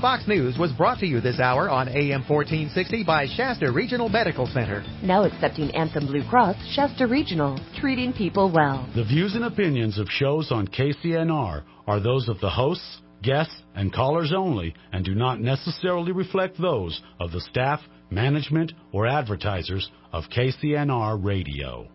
Fox News was brought to you this hour on AM 1460 by Shasta Regional Medical Center. Now accepting Anthem Blue Cross, Shasta Regional, treating people well. The views and opinions of shows on KCNR are those of the hosts, guests, and callers only and do not necessarily reflect those of the staff, management, or advertisers of KCNR Radio.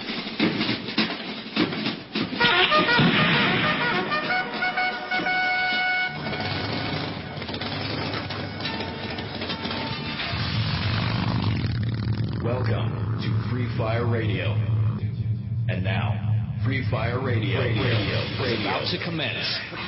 Welcome to Free Fire Radio. And now, Free Fire Radio is about to commence.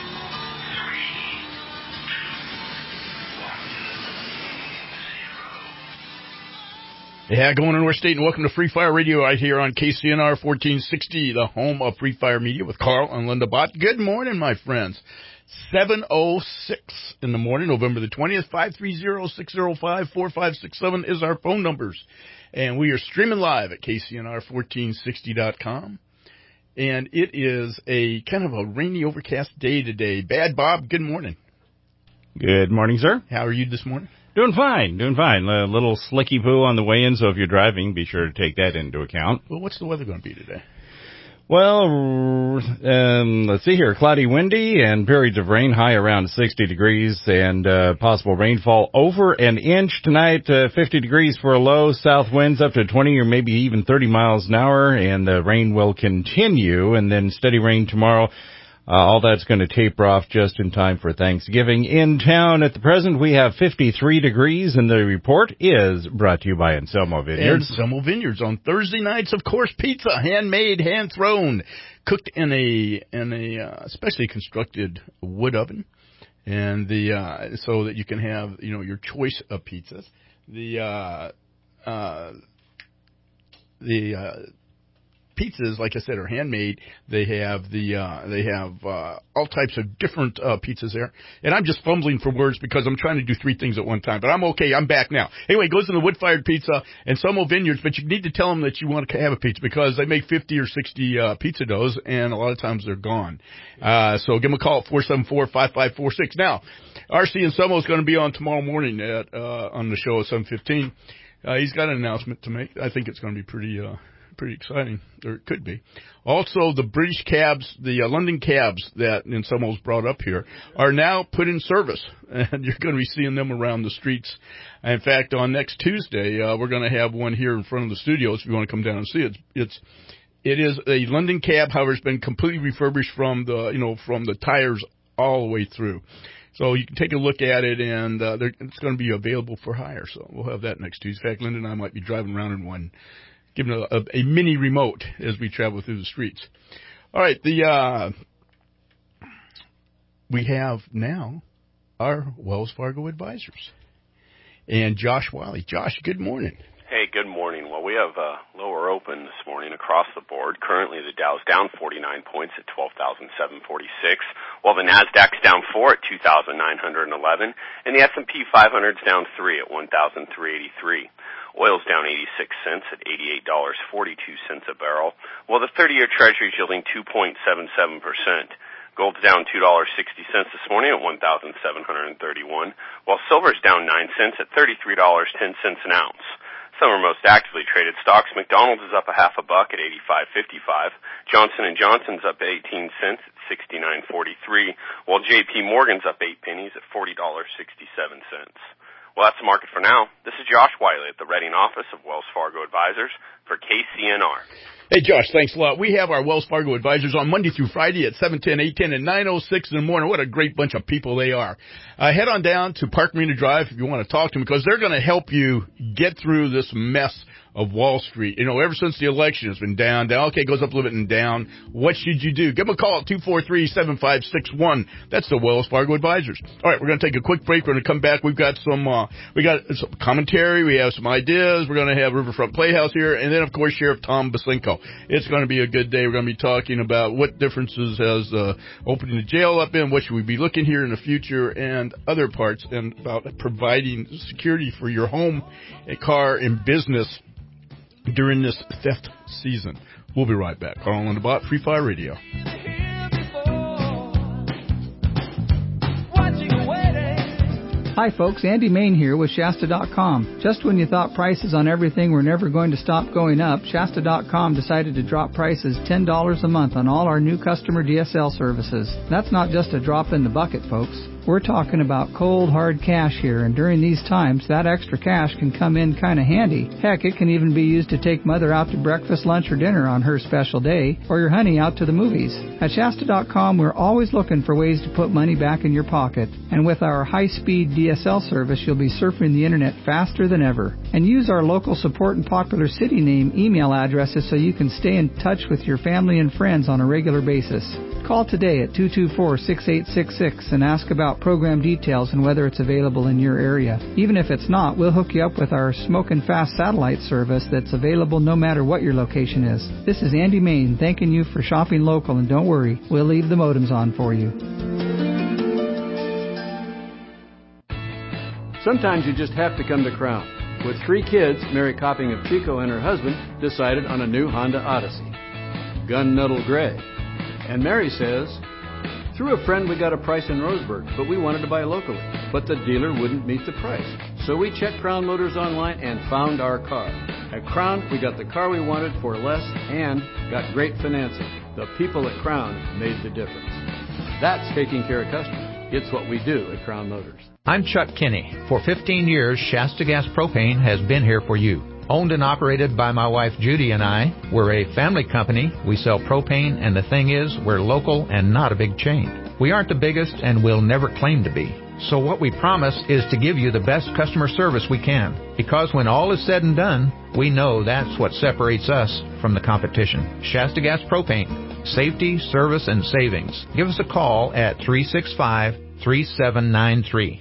Yeah, going into our state, and welcome to Free Fire Radio right here on KCNR 1460, the home of Free Fire Media with Carl and Linda Bott. Good morning, my friends. 7:06 in the morning, November the 20th, 530-605-4567 is our phone numbers. And we are streaming live at KCNR1460.com. And it is a kind of a rainy, overcast day today. Bad Bob, good morning. Good morning, sir. How are you this morning? Doing fine. A little slicky poo on the way in, so if you're driving, be sure to take that into account. Well, what's the weather going to be today? Well, let's see here. Cloudy, windy, and periods of rain, high around 60 degrees, and possible rainfall over an inch tonight, 50 degrees for a low, south winds up to 20 or maybe even 30 miles an hour, and the rain will continue, and then steady rain tomorrow. All that's going to taper off just in time for Thanksgiving. In town at the present, we have 53 degrees, and the report is brought to you by Anselmo Vineyards. Anselmo Vineyards on Thursday nights, of course, pizza, handmade, hand-thrown, cooked in a specially constructed wood oven, and so that you can have your choice of pizzas. The pizzas, like I said, are handmade. They have all types of different pizzas there. And I'm just fumbling for words because I'm trying to do three things at one time. But I'm okay. I'm back now. Anyway, it goes in the wood-fired pizza and Anselmo Vineyards, but you need to tell them that you want to have a pizza because they make 50 or 60 pizza doughs, and a lot of times they're gone. So give them a call at 474-5546. Now, R.C. Anselmo is going to be on tomorrow morning on the show at 7:15. He's got an announcement to make. I think it's going to be pretty exciting, or it could be. Also, the British cabs, the London cabs that Anselmo's brought up here are now put in service, and you're going to be seeing them around the streets. In fact, on next Tuesday, we're going to have one here in front of the studios if you want to come down and see it. It is a London cab, however, it's been completely refurbished from the tires all the way through. So you can take a look at it, and it's going to be available for hire. So we'll have that next Tuesday. In fact, Linda and I might be driving around in one, giving a mini remote as we travel through the streets. All right, we have now our Wells Fargo advisors. And Josh Wiley. Josh, good morning. Hey, good morning. Well, we have lower open this morning across the board. Currently, the Dow's down 49 points at 12,746, while the Nasdaq's down 4 at 2,911, and the S&P 500's down 3 at 1,383. Oil's down 86 cents at $88.42 a barrel, while the 30-year Treasury's yielding 2.77%. Gold's down $2.60 this morning at $1,731, while silver's down 9 cents at $33.10 an ounce. Some are most actively traded stocks. McDonald's is up a half a buck at $85.55. Johnson & Johnson's up 18 cents at $69.43, while J.P. Morgan's up 8 pennies at $40.67. Well, that's the market for now. This is Josh Wiley at the Reading office of Wells Fargo Advisors for KCNR. Hey, Josh, thanks a lot. We have our Wells Fargo Advisors on Monday through Friday at 7:10, 8:10, and 9:06 in the morning. What a great bunch of people they are. Head on down to Park Marina Drive if you want to talk to them because they're going to help you get through this mess of Wall Street. Ever since the election, it's been down. Okay, it goes up a little bit and down. What should you do? Give them a call at 243-7561. That's the Wells Fargo Advisors. All right, we're going to take a quick break. We're going to come back. We've got some commentary. We have some ideas. We're going to have Riverfront Playhouse here. And then, of course, Sheriff Tom Basinko. It's going to be a good day. We're going to be talking about what differences has opening the jail up in, what should we be looking here in the future, and other parts, and about providing security for your home, car, and business during this theft season. We'll be right back. Carl and Bott, Free Fire Radio. Hi folks, Andy Main here with Shasta.com. Just when you thought prices on everything were never going to stop going up, Shasta.com decided to drop prices $10 a month on all our new customer DSL services. That's not just a drop in the bucket, folks. We're talking about cold, hard cash here, and during these times, that extra cash can come in kind of handy. Heck, it can even be used to take Mother out to breakfast, lunch, or dinner on her special day, or your honey out to the movies. At Shasta.com, we're always looking for ways to put money back in your pocket, and with our high-speed DSL service, you'll be surfing the internet faster than ever. And use our local support and popular city name email addresses so you can stay in touch with your family and friends on a regular basis. Call today at 224-6866 and ask about program details and whether it's available in your area. Even if it's not, we'll hook you up with our smoking fast satellite service that's available no matter what your location is. This is Andy Main thanking you for shopping local, and don't worry, we'll leave the modems on for you. Sometimes you just have to come to Crown. With 3 kids, Mary Copping of Chico and her husband decided on a new Honda Odyssey, gunmetal gray. And Mary says, through a friend we got a price in Roseburg, but we wanted to buy locally. But the dealer wouldn't meet the price. So we checked Crown Motors online and found our car. At Crown, we got the car we wanted for less and got great financing. The people at Crown made the difference. That's taking care of customers. It's what we do at Crown Motors. I'm Chuck Kinney. For 15 years, Shasta Gas Propane has been here for you. Owned and operated by my wife Judy and I, we're a family company. We sell propane, and the thing is, we're local and not a big chain. We aren't the biggest and will never claim to be. So what we promise is to give you the best customer service we can. Because when all is said and done, we know that's what separates us from the competition. Shasta Gas Propane. Safety, service, and savings. Give us a call at 365-3793.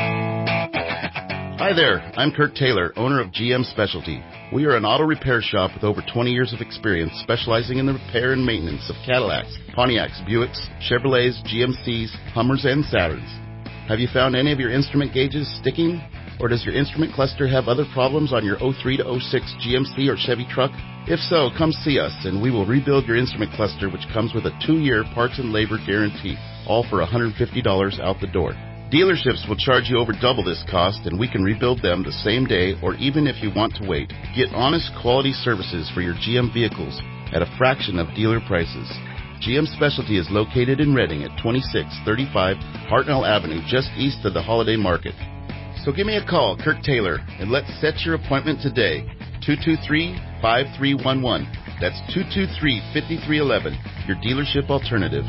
Hi there, I'm Kurt Taylor, owner of GM Specialty. We are an auto repair shop with over 20 years of experience specializing in the repair and maintenance of Cadillacs, Pontiacs, Buicks, Chevrolets, GMCs, Hummers, and Saturns. Have you found any of your instrument gauges sticking? Or does your instrument cluster have other problems on your 03 to 06 GMC or Chevy truck? If so, come see us and we will rebuild your instrument cluster, which comes with a 2-year parts and labor guarantee, all for $150 out the door. Dealerships will charge you over double this cost, and we can rebuild them the same day or even if you want to wait. Get honest quality services for your GM vehicles at a fraction of dealer prices. GM Specialty is located in Reading at 2635 Hartnell Avenue, just east of the Holiday Market. So give me a call, Kurt Taylor, and let's set your appointment today. 223-5311. That's 223-5311, your dealership alternative.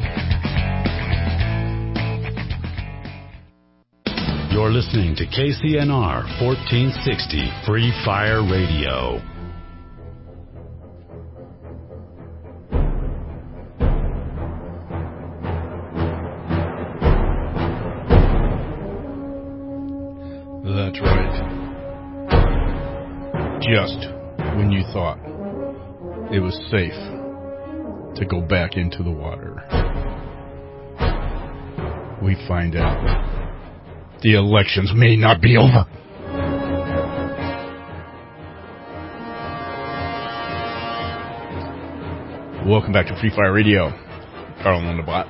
You're listening to KCNR 1460 Free Fire Radio. That's right. Just when you thought it was safe to go back into the water, we find out the elections may not be over. Welcome back to Free Fire Radio. Carl on the bot.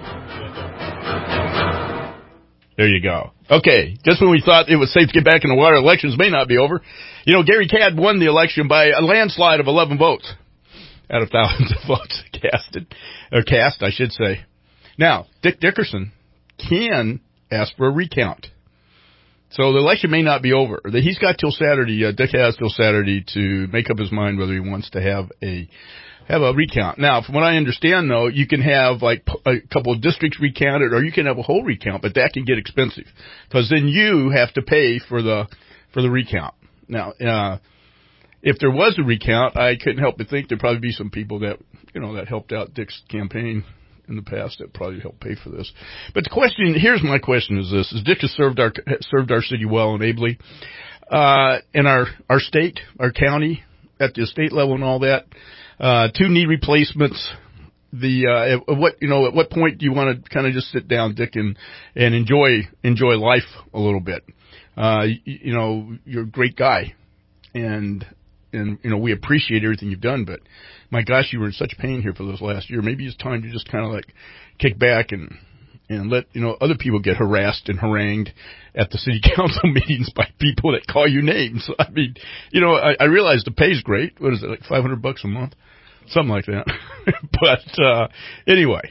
There you go. Okay, just when we thought it was safe to get back in the water, elections may not be over. You know, Gary Cadd won the election by a landslide of 11 votes out of thousands of votes cast, I should say. Now, Dick Dickerson can ask for a recount. So the election may not be over. He's got till Saturday, Dick has till Saturday to make up his mind whether he wants to have a recount. Now, from what I understand, though, you can have like a couple of districts recounted, or you can have a whole recount, but that can get expensive because then you have to pay for the recount. Now, if there was a recount, I couldn't help but think there'd probably be some people that helped out Dick's campaign in the past that probably helped pay for this. But here's my question is this: is Dick has served our city well and ably, in our state, our county, at the state level and all that. 2 knee replacements. At what point do you want to kind of just sit down, Dick, and enjoy life a little bit? You're a great guy, and we appreciate everything you've done, but my gosh, you were in such pain here for this last year. Maybe it's time to just kind of like kick back and and let other people get harassed and harangued at the city council meetings by people that call you names. I mean, I realize the pay's great. What is it, like $500 a month, something like that? But anyway,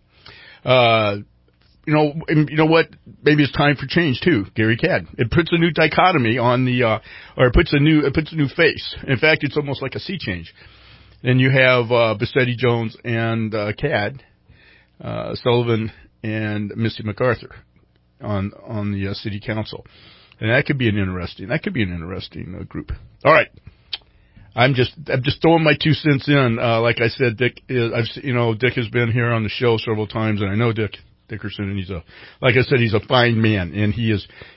you know what? Maybe it's time for change too, Gary Cad. It puts a new dichotomy on or it puts a new face. In fact, it's almost like a sea change. And you have Bassetti Jones and Cad, Sullivan and Missy MacArthur on the city council, and that could be an interesting group. All right, I'm just throwing my 2 cents in. Like I said, Dick has been here on the show several times, and I know Dick Dickerson, and he's a fine man, and he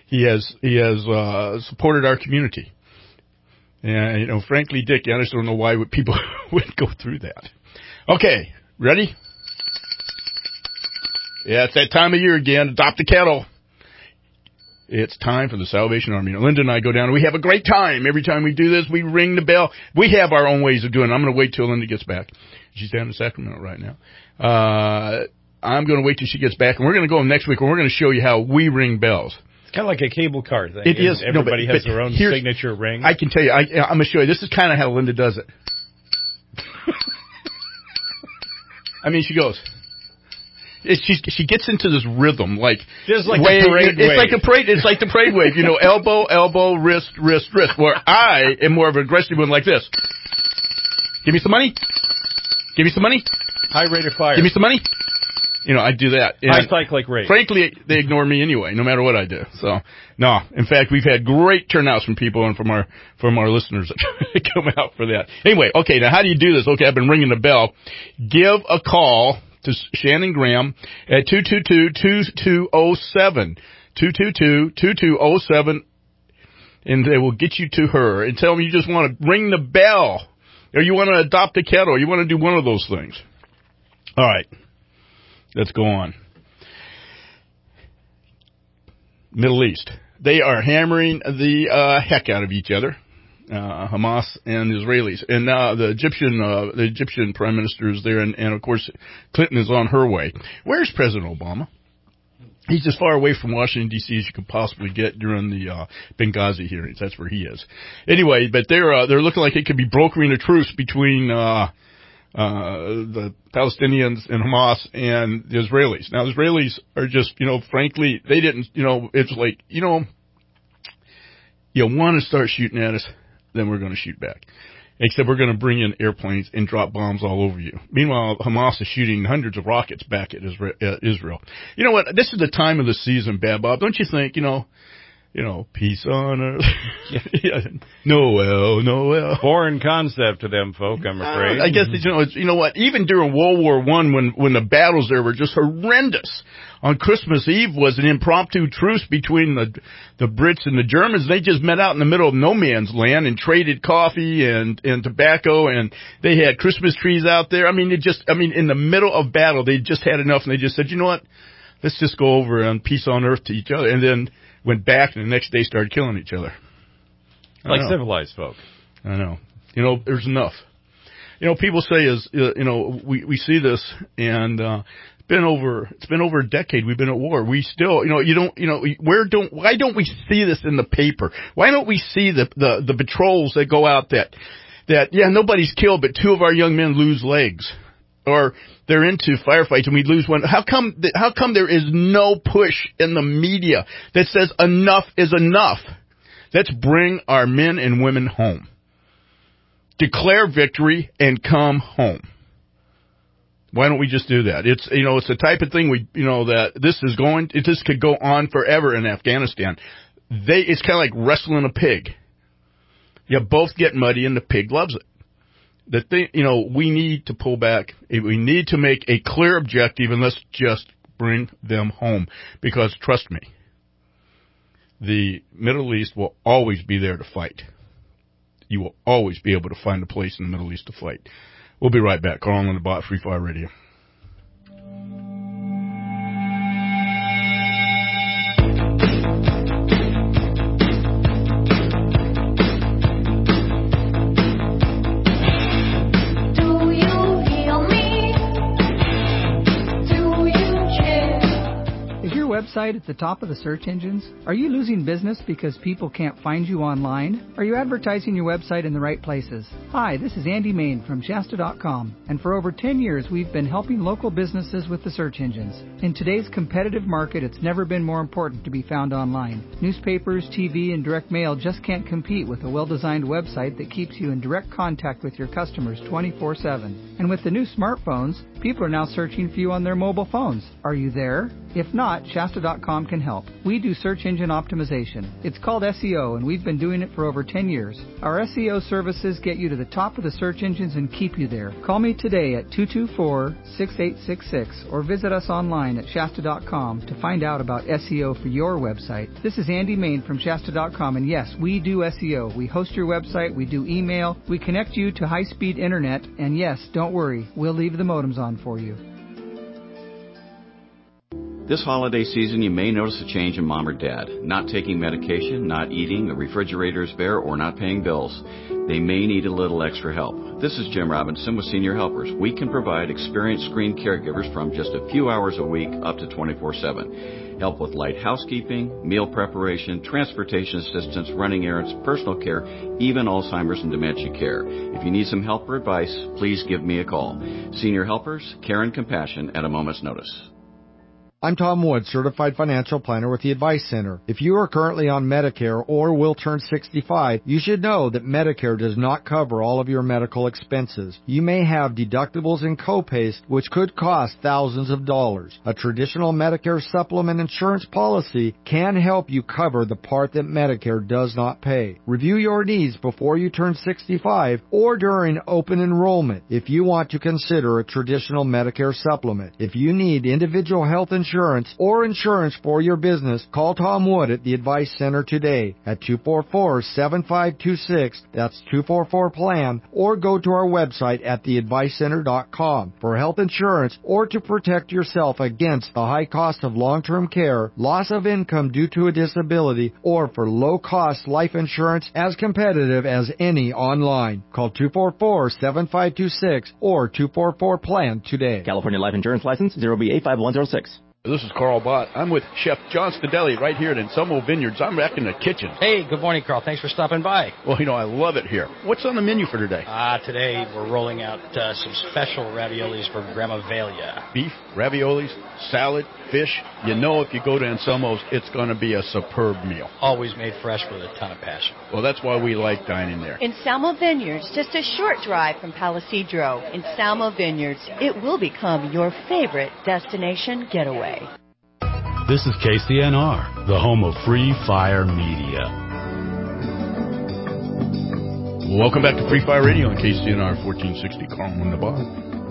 has supported our community. And frankly, Dick, I just don't know why people would go through that. Okay, ready? Yeah, it's that time of year again. Adopt a kettle. It's time for the Salvation Army. Now, Linda and I go down, and we have a great time. Every time we do this, we ring the bell. We have our own ways of doing it. I'm going to wait till Linda gets back. She's down in Sacramento right now. I'm going to wait till she gets back, and we're going to go next week, and we're going to show you how we ring bells. It's kind of like a cable car thing. It is. Everybody has their own signature ring. I can tell you. I'm going to show you. This is kind of how Linda does it. I mean, she goes. She gets into this rhythm, just like the parade wave. It's like a parade. It's like the parade wave. Elbow, wrist, wrist, wrist. Where I am more of an aggressive one, like this. Give me some money. Give me some money. High rate of fire. Give me some money. I do that. And high cyclic rate. Frankly, they ignore me anyway, no matter what I do. So, no. In fact, we've had great turnouts from people and from our listeners that come out for that. Anyway, okay, now how do you do this? Okay, I've been ringing the bell. Give a call to Shannon Graham at 222-2207. 222-2207, and they will get you to her and tell them you just want to ring the bell, or you want to adopt a kettle, or you want to do one of those things. All right. Let's go on. Middle East. They are hammering the heck out of each other, Hamas and Israelis. And now the Egyptian prime minister is there, and of course Clinton is on her way. Where's President Obama? He's as far away from Washington, D.C. as you could possibly get during the Benghazi hearings. That's where he is. Anyway, but they're looking like it could be brokering a truce between the Palestinians and Hamas and the Israelis. Now, the Israelis are just, frankly, they didn't, it's like, you want to start shooting at us, then we're going to shoot back. Except we're going to bring in airplanes and drop bombs all over you. Meanwhile, Hamas is shooting hundreds of rockets back at Israel. You know what? This is the time of the season, Bad Bob. Don't you think, peace on earth. Yeah. Noel. Foreign concept to them folk, I'm afraid. I guess, you know what? Even during World War I, when the battles there were just horrendous, on Christmas Eve was an impromptu truce between the Brits and the Germans. They just met out in the middle of no man's land and traded coffee and tobacco, and they had Christmas trees out there. In the middle of battle, they just had enough, and they just said, you know what? Let's just go over and peace on earth to each other. And then went back, and the next day started killing each other. Like civilized folk. I know. There's enough. People say we see this, and it's been over a decade we've been at war. We still, why don't we see this in the paper? Why don't we see the patrols that go out that nobody's killed, but 2 of our young men lose legs? Or they're into firefights and we lose one. How come there is no push in the media that says enough is enough? Let's bring our men and women home. Declare victory and come home. Why don't we just do that? It's the type of thing that this could go on forever in Afghanistan. It's kind of like wrestling a pig. You both get muddy and the pig loves it. We need to pull back. We need to make a clear objective, and let's just bring them home. Because trust me, the Middle East will always be there to fight. You will always be able to find a place in the Middle East to fight. We'll be right back. Carl on the Bot, Free Fire Radio. website at the top of the search engines? Are you losing business because people can't find you online? Are you advertising your website in the right places? Hi, this is Andy Main from Shasta.com, and for over 10 years we've been helping local businesses with the search engines. In today's competitive market, it's never been more important to be found online. Newspapers, TV, and direct mail just can't compete with a well-designed website that keeps you in direct contact with your customers 24/7. And with the new smartphones, people are now searching for you on their mobile phones. Are you there? If not, Shasta.com can help. We do search engine optimization. It's called SEO, and we've been doing it for over 10 years. Our SEO services get you to the top of the search engines and keep you there. Call me today at 224-6866 or visit us online at Shasta.com to find out about SEO for your website. This is Andy Main from Shasta.com, and yes, we do SEO. We host your website, we do email, we connect you to high-speed internet, and yes, don't worry, we'll leave the modems on for you. This holiday season, you may notice a change in mom or dad. Not taking medication, not eating, the refrigerator is bare, or not paying bills. They may need a little extra help. This is Jim Robinson with Senior Helpers. We can provide experienced screened caregivers from just a few hours a week up to 24/7. Help with light housekeeping, meal preparation, transportation assistance, running errands, personal care, even Alzheimer's and dementia care. If you need some help or advice, please give me a call. Senior Helpers, care and compassion at a moment's notice. I'm Tom Wood, Certified Financial Planner with the Advice Center. If you are currently on Medicare or will turn 65, you should know that Medicare does not cover all of your medical expenses. You may have deductibles and copays which could cost thousands of dollars. A traditional Medicare supplement insurance policy can help you cover the part that Medicare does not pay. Review your needs before you turn 65 or during open enrollment if you want to consider a traditional Medicare supplement. If you need individual health insurance or insurance for your business, call Tom Wood at the Advice Center today at 244-7526. That's 244-PLAN, or go to our website at theadvicecenter.com for health insurance or to protect yourself against the high cost of long-term care, loss of income due to a disability, or for low-cost life insurance as competitive as any online. Call 244-7526 or 244-PLAN today. California Life Insurance License 0B85106. This is Carl Bott. I'm with Chef John Stadelli right here at Anselmo Vineyards. I'm back in the kitchen. Hey, good morning, Carl. Thanks for stopping by. Well, you know, I love it here. What's on the menu for today? Today we're rolling out some special raviolis for Grandma Velia. Beef, raviolis, salad, fish. You know if you go to Anselmo's, it's going to be a superb meal. Always made fresh with a ton of passion. Well, that's why we like dining there. Anselmo Vineyards, just a short drive from Palisadro. Anselmo Vineyards, it will become your favorite destination getaway. This is KCNR, the home of Free Fire Media. Welcome back to Free Fire Radio on KCNR 1460. Carl in the Bott.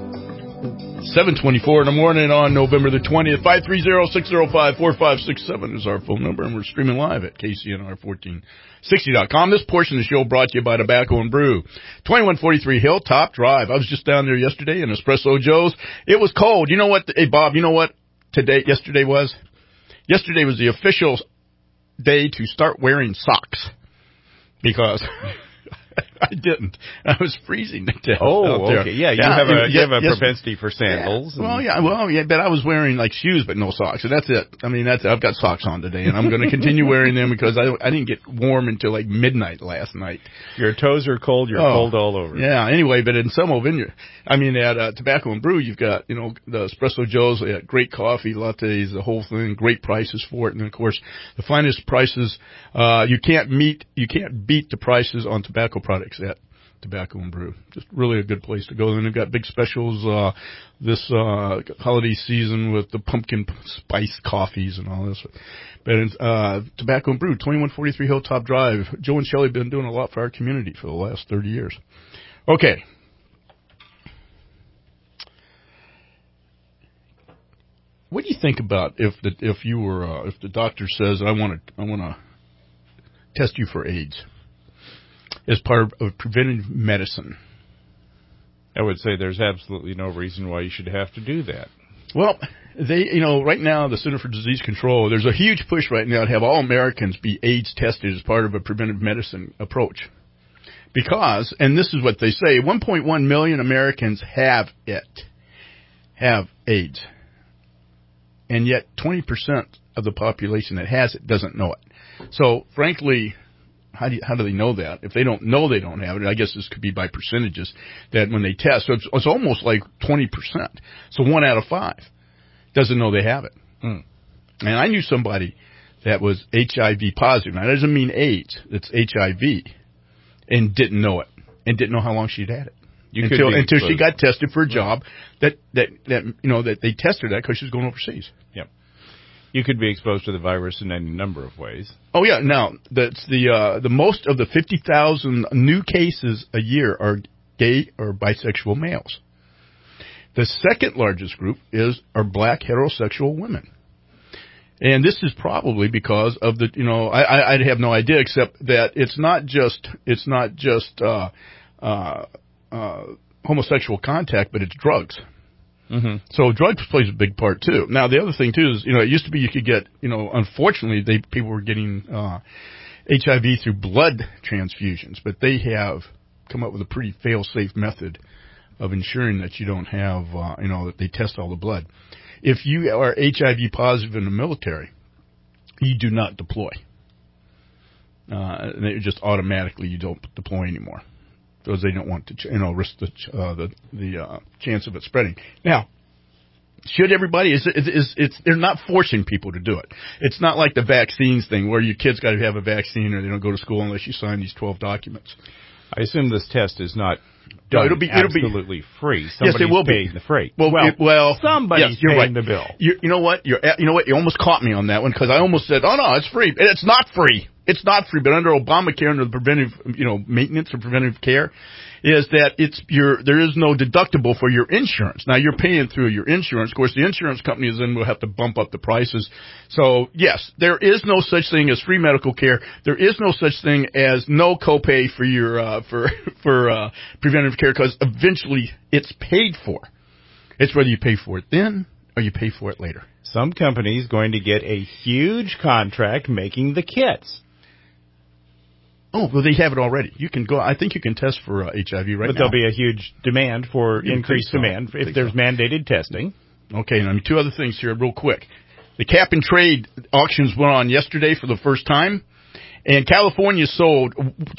7:24 in the morning on November the 20th. 530-605-4567 is our phone number, and we're streaming live at KCNR1460.com. This portion of the show brought to you by Tobacco and Brew. 2143 Hilltop Drive. I was just down there yesterday in Espresso Joe's. It was cold. You know what? Hey, Bob, you know what yesterday was? Yesterday was the official day to start wearing socks because I didn't. I was freezing to death. Oh, okay. Yeah, you have a propensity for sandals. Yeah. Well, but I was wearing like shoes, but no socks. So that's it. I mean, I've got socks on today, and I'm going to continue wearing them because I didn't get warm until like midnight last night. Your toes are cold. You're cold all over. Yeah. Anyway, but in Anselmo Vineyard, I mean, at Tobacco and Brew, you've got the Espresso Joe's, they got great coffee, lattes, the whole thing, great prices for it, and of course the finest prices. You can't beat the prices on tobacco products at Tobacco and Brew. Just really a good place to go. And they've got big specials this holiday season with the pumpkin spice coffees and all this. But Tobacco and Brew, 2143 Hilltop Drive. Joe and Shelley have been doing a lot for our community for the last 30 years. Okay. What do you think about if the doctor says I want to test you for AIDS as part of preventive medicine? I would say there's absolutely no reason why you should have to do that. Well, right now, the Center for Disease Control, there's a huge push right now to have all Americans be AIDS tested as part of a preventive medicine approach. Because, and this is what they say, 1.1 million Americans have AIDS. And yet 20% of the population that has it doesn't know it. So, frankly, how do they know that? If they don't know they don't have it, I guess this could be by percentages, that when they test, so it's almost like 20%. So 1 out of 5 doesn't know they have it. And I knew somebody that was HIV positive. Now, that doesn't mean AIDS. It's HIV, and didn't know it, and didn't know how long she'd had it. Until she got tested for a job that they tested that because she was going overseas. Yep. You could be exposed to the virus in any number of ways. Oh yeah. Now that's the most of the 50,000 new cases a year are gay or bisexual males. The second largest group are black heterosexual women. And this is probably because of the, I have no idea except that it's not just homosexual contact, but it's drugs. Mm-hmm. So drugs plays a big part too. Now the other thing too is, it used to be you could get, unfortunately people were getting HIV through blood transfusions, but they have come up with a pretty fail-safe method of ensuring that you don't have, that they test all the blood. If you are HIV positive in the military, you do not deploy. They just automatically you don't deploy anymore because they don't want to, risk the chance of it spreading. Now, should everybody? They're not forcing people to do it. It's not like the vaccines thing where your kids got to have a vaccine or they don't go to school unless you sign these 12 documents. I assume this test is not done it'll be absolutely free. Yes, it will be. The free. Well, somebody's paying the bill. You know what? You almost caught me on that one because I almost said, "Oh no, it's free." It's not free. It's not free. But under Obamacare, under the preventive, maintenance or preventive care, is that there is no deductible for your insurance. Now you're paying through your insurance. Of course, the insurance companies then will have to bump up the prices. So yes, there is no such thing as free medical care. There is no such thing as no copay for your for preventive care because eventually it's paid for. It's whether you pay for it then or you pay for it later. Some company's going to get a huge contract making the kits. Oh, well, they have it already. You can go. I think you can test for HIV right now. But there'll be a huge demand for increased demand if there's mandated testing. Okay, and two other things here real quick. The cap and trade auctions went on yesterday for the first time, and California sold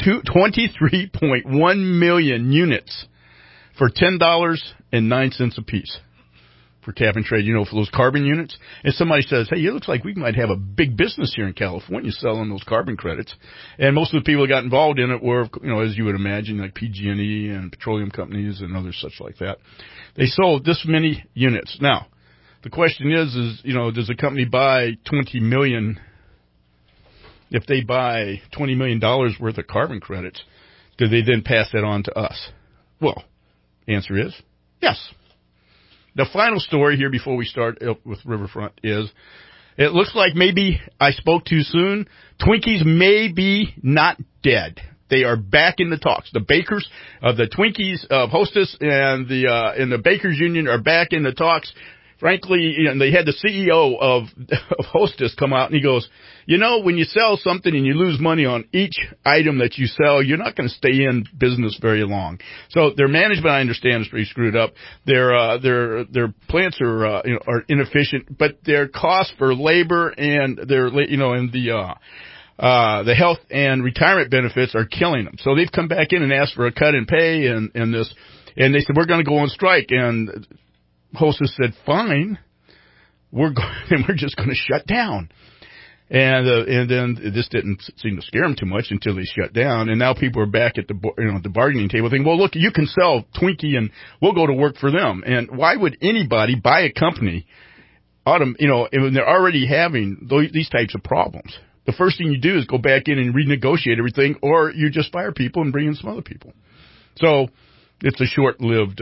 23.1 million units for $10.09 a piece. For cap and trade, for those carbon units. And somebody says, hey, it looks like we might have a big business here in California selling those carbon credits. And most of the people that got involved in it were, as you would imagine, like PG&E and petroleum companies and others such like that. They sold this many units. Now, the question is, does a company buy 20 million? If they buy $20 million worth of carbon credits, do they then pass that on to us? Well, the answer is yes. The final story here before we start with Riverfront is it looks like maybe I spoke too soon. Twinkies may be not dead. They are back in the talks. The bakers of the Twinkies of Hostess and the Bakers Union are back in the talks. Frankly, they had the CEO of Hostess come out and he goes, when you sell something and you lose money on each item that you sell, you're not going to stay in business very long. So their management, I understand, is pretty screwed up. Their plants are inefficient, but their costs for labor and the health and retirement benefits are killing them. So they've come back in and asked for a cut in pay and they said, we're going to go on strike. And Hostess said, fine, we're just going to shut down. And then this didn't seem to scare them too much until they shut down. And now people are back at the bargaining table thinking, well, look, you can sell Twinkie and we'll go to work for them. And why would anybody buy a company, when they're already having these types of problems? The first thing you do is go back in and renegotiate everything, or you just fire people and bring in some other people. So it's a short-lived,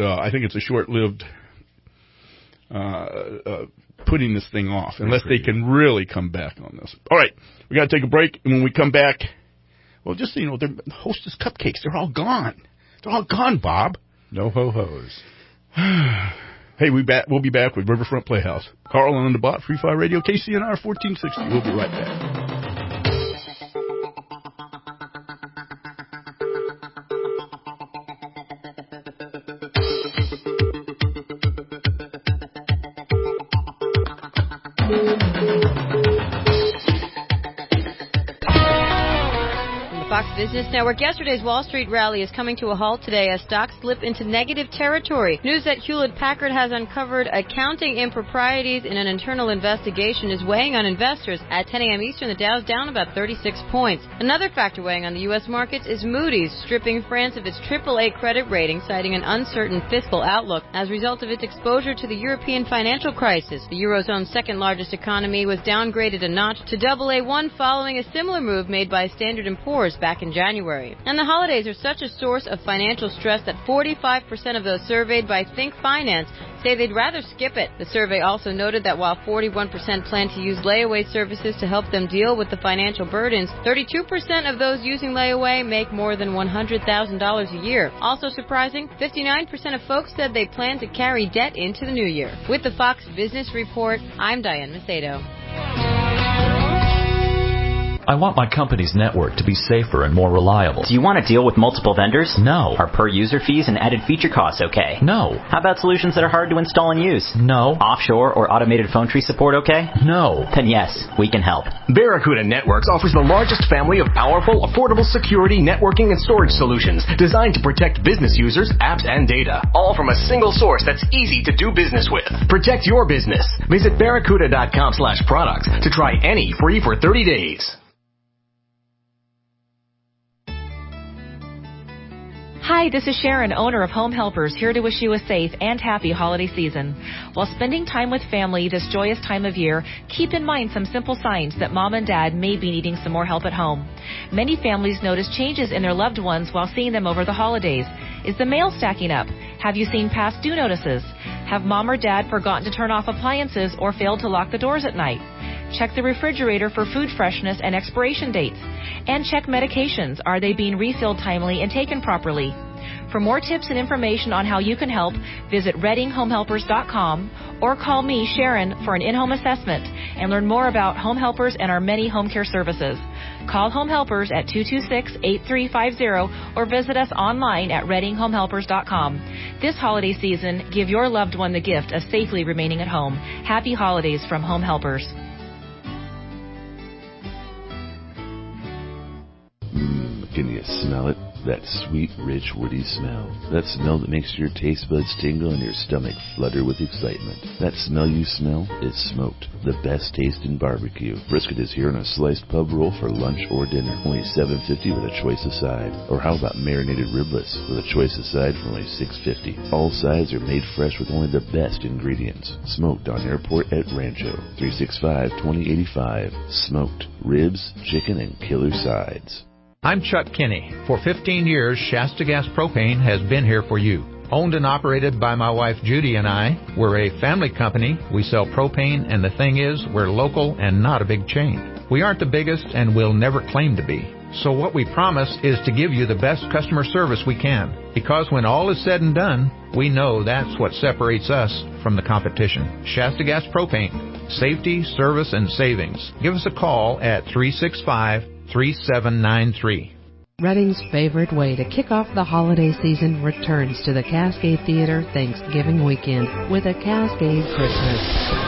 putting this thing off unless they can really come back on this. All right, we got to take a break, and when we come back, well, just so you know, they're Hostess cupcakes. They're all gone. They're all gone, Bob. No ho-hos. Hey, we'll be back with Riverfront Playhouse. Carl and Underbot, Free Fire Radio, KCNR 1460. We'll be right back. Fox Business Network. Yesterday's Wall Street rally is coming to a halt today as stocks slip into negative territory. News that Hewlett-Packard has uncovered accounting improprieties in an internal investigation is weighing on investors. At 10 a.m. Eastern, the Dow's down about 36 points. Another factor weighing on the U.S. markets is Moody's, stripping France of its AAA credit rating, citing an uncertain fiscal outlook as a result of its exposure to the European financial crisis. The Eurozone's second-largest economy was downgraded a notch to AA1 following a similar move made by Standard & Poor's back in January. And the holidays are such a source of financial stress that 45% of those surveyed by Think Finance say they'd rather skip it. The survey also noted that while 41% plan to use layaway services to help them deal with the financial burdens, 32% of those using layaway make more than $100,000 a year. Also surprising, 59% of folks said they plan to carry debt into the new year. With the Fox Business Report, I'm Diane Macedo. I want my company's network to be safer and more reliable. Do you want to deal with multiple vendors? No. Are per-user fees and added feature costs okay? No. How about solutions that are hard to install and use? No. Offshore or automated phone tree support okay? No. Then yes, we can help. Barracuda Networks offers the largest family of powerful, affordable security, networking, and storage solutions designed to protect business users, apps, and data, all from a single source that's easy to do business with. Protect your business. Visit barracuda.com/products to try any free for 30 days. Hi, this is Sharon, owner of Home Helpers, here to wish you a safe and happy holiday season. While spending time with family this joyous time of year, keep in mind some simple signs that mom and dad may be needing some more help at home. Many families notice changes in their loved ones while seeing them over the holidays. Is the mail stacking up? Have you seen past due notices? Have mom or dad forgotten to turn off appliances or failed to lock the doors at night? Check the refrigerator for food freshness and expiration dates. And check medications. Are they being refilled timely and taken properly? For more tips and information on how you can help, visit ReadingHomeHelpers.com or call me, Sharon, for an in-home assessment and learn more about Home Helpers and our many home care services. Call Home Helpers at 226-8350 or visit us online at ReadingHomeHelpers.com. This holiday season, give your loved one the gift of safely remaining at home. Happy holidays from Home Helpers. Can you smell it? That sweet, rich, woody smell. That smell that makes your taste buds tingle and your stomach flutter with excitement. That smell you smell is smoked. The best taste in barbecue. Brisket is here on a sliced pub roll for lunch or dinner. Only $7.50 with a choice of side. Or how about marinated riblets with a choice of side for only $6.50. All sides are made fresh with only the best ingredients. Smoked on Airport at Rancho. 365-2085. Smoked. Ribs, chicken, and killer sides. I'm Chuck Kinney. For 15 years, Shasta Gas Propane has been here for you. Owned and operated by my wife Judy and I, we're a family company. We sell propane, and the thing is, we're local and not a big chain. We aren't the biggest and will never claim to be. So what we promise is to give you the best customer service we can. Because when all is said and done, we know that's what separates us from the competition. Shasta Gas Propane. Safety, service, and savings. Give us a call at 365-3793. Reading's favorite way to kick off the holiday season returns to the Cascade Theater Thanksgiving weekend with a Cascade Christmas.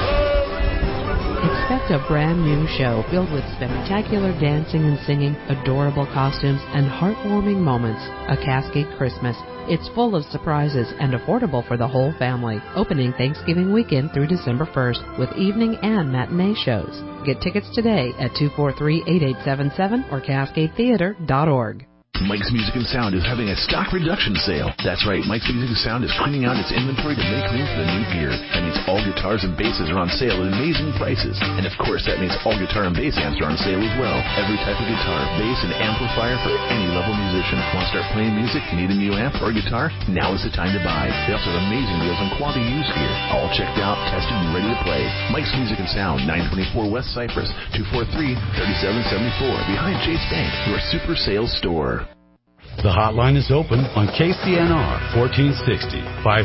Expect a brand new show filled with spectacular dancing and singing, adorable costumes, and heartwarming moments. A Cascade Christmas. It's full of surprises and affordable for the whole family. Opening Thanksgiving weekend through December 1st with evening and matinee shows. Get tickets today at 243-8877 or CascadeTheater.org. Mike's Music and Sound is having a stock reduction sale. That's right, Mike's Music and Sound is cleaning out its inventory to make room for the new year. That means all guitars and basses are on sale at amazing prices. And of course, that means all guitar and bass amps are on sale as well. Every type of guitar, bass, and amplifier for any level musician. Want to start playing music? Need a new amp or guitar? Now is the time to buy. They also have amazing deals on quality used gear. All checked out, tested, and ready to play. Mike's Music and Sound, 924 West Cypress, 243-3774, behind Chase Bank, your super sales store. The hotline is open on KCNR 1460,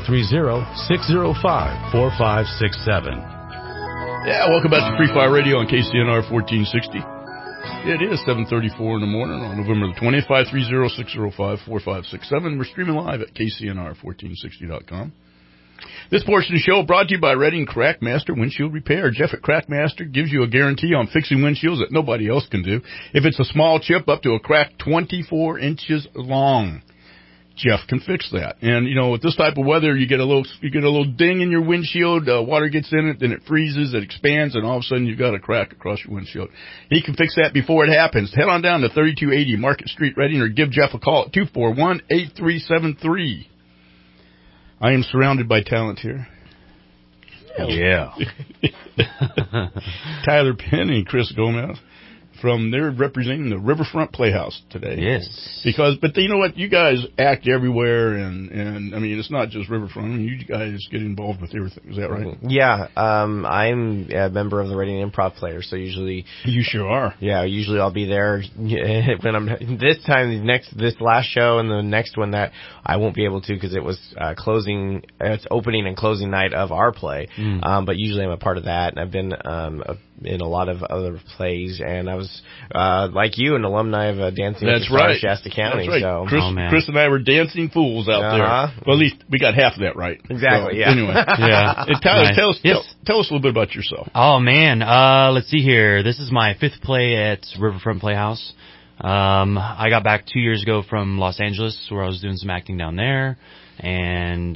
530-605-4567. Yeah, welcome back to Free Fire Radio on KCNR 1460. It is 7:34 in the morning on November the 20th, 530-605-4567. We're streaming live at KCNR1460.com. This portion of the show brought to you by Redding Crackmaster Windshield Repair. Jeff at Crackmaster gives you a guarantee on fixing windshields that nobody else can do. If it's a small chip up to a crack 24 inches long, Jeff can fix that. And, you know, with this type of weather, you get a little ding in your windshield, water gets in it, then it freezes, it expands, and all of a sudden you've got a crack across your windshield. He can fix that before it happens. Head on down to 3280 Market Street, Redding, or give Jeff a call at 241-8373. I am surrounded by talent here. Yeah. Tyler Penn and Chris Gomez. They're representing the Riverfront Playhouse today. Yes. But you know what? You guys act everywhere, and I mean, it's not just Riverfront. I mean, you guys get involved with everything. Is that right? Yeah. I'm a member of the Reading Improv Players, so usually. You sure are. Yeah. Usually I'll be there when I'm this last show and the next one that I won't be able to because it was it's opening and closing night of our play. But usually I'm a part of that, and I've been in a lot of other plays, and I was like you, an alumni of Dancing with the Stars, Shasta County. That's right. So. Chris and I were dancing fools out there. Well, at least we got half of that right. Exactly. So, yeah. Anyway, yeah. Tyler, tell us a little bit about yourself. Oh man, let's see here. This is my 5th play at Riverfront Playhouse. I got back 2 years ago from Los Angeles, where I was doing some acting down there. And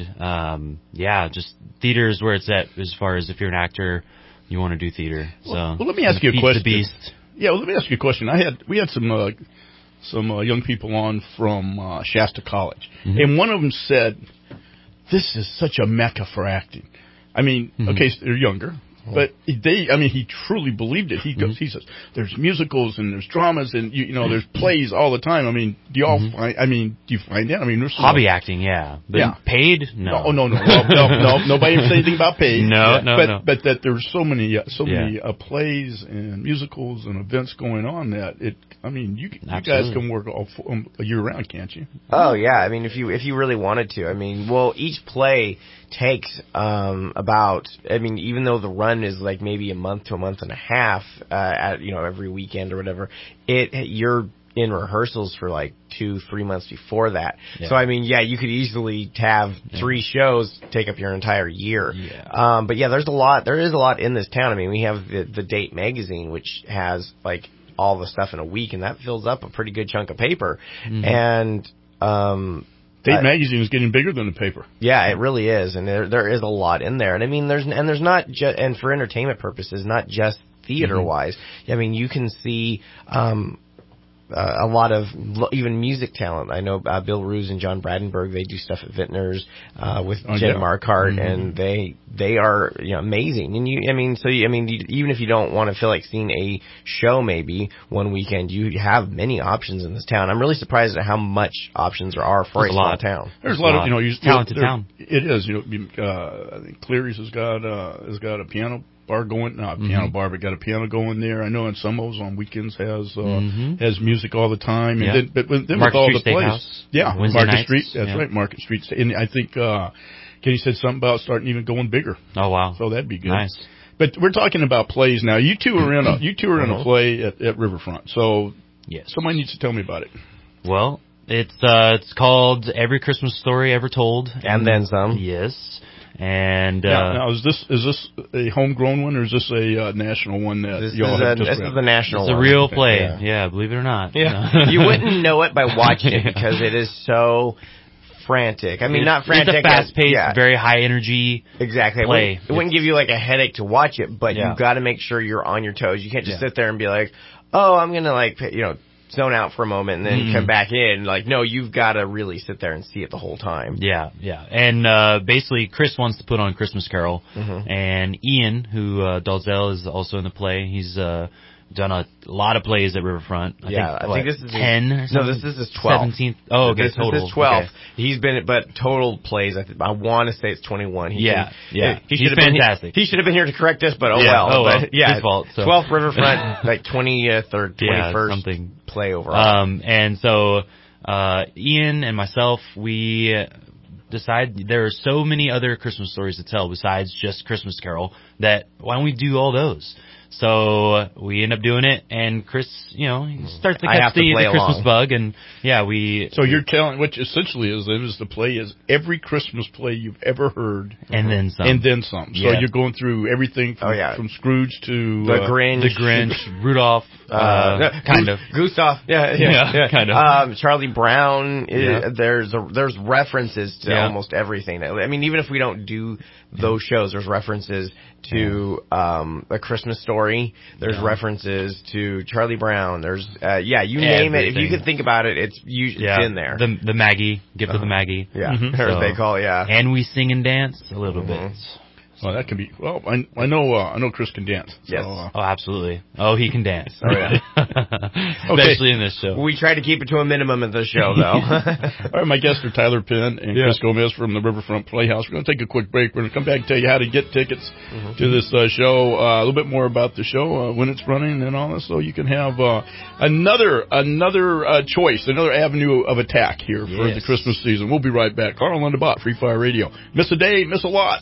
just theater is where it's at as far as if you're an actor, you want to do theater. So well, let me ask you a question. The beast. Yeah, well, let me ask you a question. We had some young people on from Shasta College, and one of them said, "This is such a mecca for acting." I mean, okay, so they're younger. But he truly believed it. He goes, he says, there's musicals and there's dramas and, there's plays all the time. I mean, do you find that? I mean, there's hobby acting, yeah. But paid? No. No. Nobody ever said anything about paid. No. But that there's so many plays and musicals and events going on that you guys can work all year round, can't you? Oh, yeah. I mean, if you really wanted to. I mean, well, each play takes even though the run is like maybe a month to a month and a half every weekend or whatever, you're in rehearsals for like 2-3 months before that. Yeah. So you could easily have 3 shows take up your entire year. Yeah. But there is a lot in this town. I mean, we have the Date magazine, which has like all the stuff in a week, and that fills up a pretty good chunk of paper. And Date magazine is getting bigger than the paper. Yeah, it really is, and there is a lot in there. And I mean, there's not just, and for entertainment purposes, not just theater wise. I mean, you can see a lot of even music talent. I know Bill Ruse and John Bradenberg. They do stuff at Vintners with Jen Marquardt, and they are amazing. And even if you don't want to feel like seeing a show, maybe one weekend, you have many options in this town. I'm really surprised at how much options there are for a small town. There's a lot of talented town. It is. I think Cleary's has got a piano bar going, not piano bar, but got a piano going there. I know in Summos on weekends has music all the time. And then with all the plays, Market Street. That's right, Market Street. And I think Kenny said something about starting even going bigger. Oh wow! So that'd be good. Nice. But we're talking about plays now. You two are in a play at Riverfront. So somebody needs to tell me about it. Well, it's called Every Christmas Story Ever Told, and then some. Yes. And now is this a homegrown one or is this a national one that y'all have just read? This is the national one. It's a real play. Yeah, believe it or not. Yeah. You wouldn't know it by watching it because it is so frantic. I mean, not frantic. It's a fast-paced, very high energy. Exactly. Play. It wouldn't give you like a headache to watch it, but you've got to make sure you're on your toes. You can't just sit there and be like, "Oh, I'm gonna zone out for a moment and then come back in." Like, no, you've got to really sit there and see it the whole time. Yeah. And basically, Chris wants to put on Christmas Carol, and Ian, who Dalzell is also in the play. He's done a lot of plays at Riverfront. I think this is 10. No, this is his 12th. 17th. Oh, okay, this total. This is 12. Okay. He's been, but total plays. I want to say it's 21. He's fantastic. He should have been here to correct us, but well. His fault. So. 12th Riverfront, like 20th or 21st something. Play overall. And so Ian and myself, we decide there are so many other Christmas stories to tell besides just Christmas Carol that why don't we do all those? So we end up doing it, and Chris, he starts to catch the Christmas bug, and So you're telling, which essentially is the play is every Christmas play you've ever heard, and then some, So you're going through everything from Scrooge to the Grinch, Rudolph, kind of Gustav, kind of Charlie Brown. There's references to almost everything. I mean, even if we don't do those shows, there's references to A Christmas Story. There's references to Charlie Brown. There's you name it. If you can think about it, it's usually in there. The Maggie, Gift of the Maggie. Or they call it. And we sing and dance a little bit. Well, that can be. Well, I know Chris can dance. So, yes. Absolutely. Oh, he can dance. Oh, yeah. Especially in this show. We try to keep it to a minimum in this show, though. All right, my guests are Tyler Penn and Chris Gomez from the Riverfront Playhouse. We're going to take a quick break. We're going to come back and tell you how to get tickets to this show, a little bit more about the show, when it's running and all this, so you can have another choice, another avenue of attack here for the Christmas season. We'll be right back. Carl Underbot, Free Fire Radio. Miss a day, miss a lot.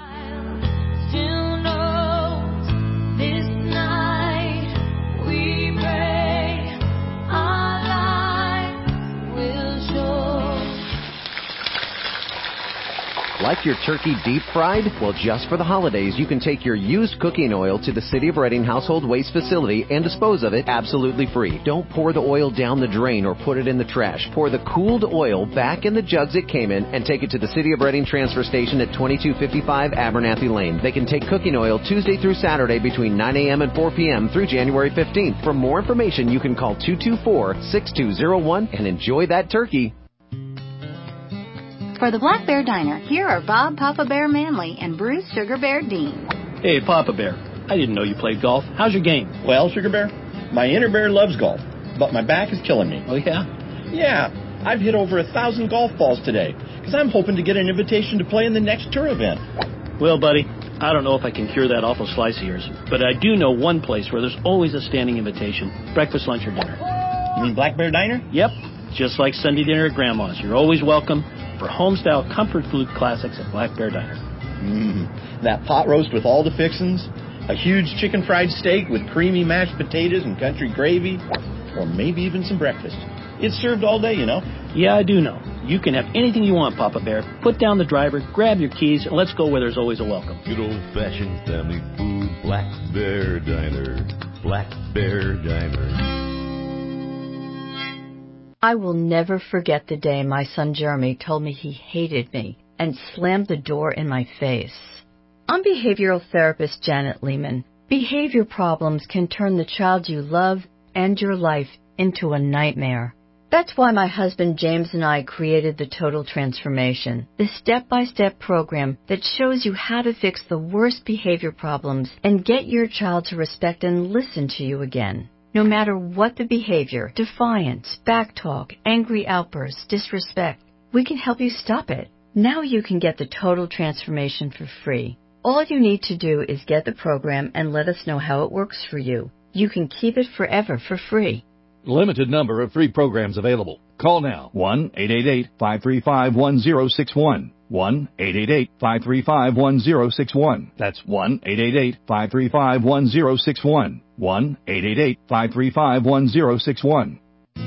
Like your turkey deep fried? Well, just for the holidays, you can take your used cooking oil to the City of Reading Household Waste Facility and dispose of it absolutely free. Don't pour the oil down the drain or put it in the trash. Pour the cooled oil back in the jugs it came in and take it to the City of Reading transfer station at 2255 Abernathy Lane. They can take cooking oil Tuesday through Saturday between 9 a.m. and 4 p.m. through January 15th. For more information, you can call 224-6201 and enjoy that turkey. For the Black Bear Diner, here are Bob Papa Bear Manley and Bruce Sugar Bear Dean. Hey, Papa Bear. I didn't know you played golf. How's your game? Well, Sugar Bear, my inner bear loves golf, but my back is killing me. Oh, yeah? Yeah. I've hit over 1,000 golf balls today, because I'm hoping to get an invitation to play in the next tour event. Well, buddy, I don't know if I can cure that awful slice of yours, but I do know one place where there's always a standing invitation. Breakfast, lunch, or dinner. You mean Black Bear Diner? Yep. Just like Sunday dinner at Grandma's. You're always welcome for home-style comfort food classics at Black Bear Diner. That pot roast with all the fixins, a huge chicken fried steak with creamy mashed potatoes and country gravy, or maybe even some breakfast. It's served all day, you know. Yeah, I do know. You can have anything you want, Papa Bear. Put down the driver, grab your keys, and let's go where there's always a welcome. Good old-fashioned family food, Black Bear Diner. Black Bear Diner. I will never forget the day my son Jeremy told me he hated me and slammed the door in my face. I'm behavioral therapist Janet Lehman. Behavior problems can turn the child you love and your life into a nightmare. That's why my husband James and I created the Total Transformation, the step-by-step program that shows you how to fix the worst behavior problems and get your child to respect and listen to you again. No matter what the behavior, defiance, backtalk, angry outbursts, disrespect, we can help you stop it. Now you can get the Total Transformation for free. All you need to do is get the program and let us know how it works for you. You can keep it forever for free. Limited number of free programs available. Call now. 1-888-535-1061. 1-888-535-1061. That's 1-888-535-1061. 1-888-535-1061.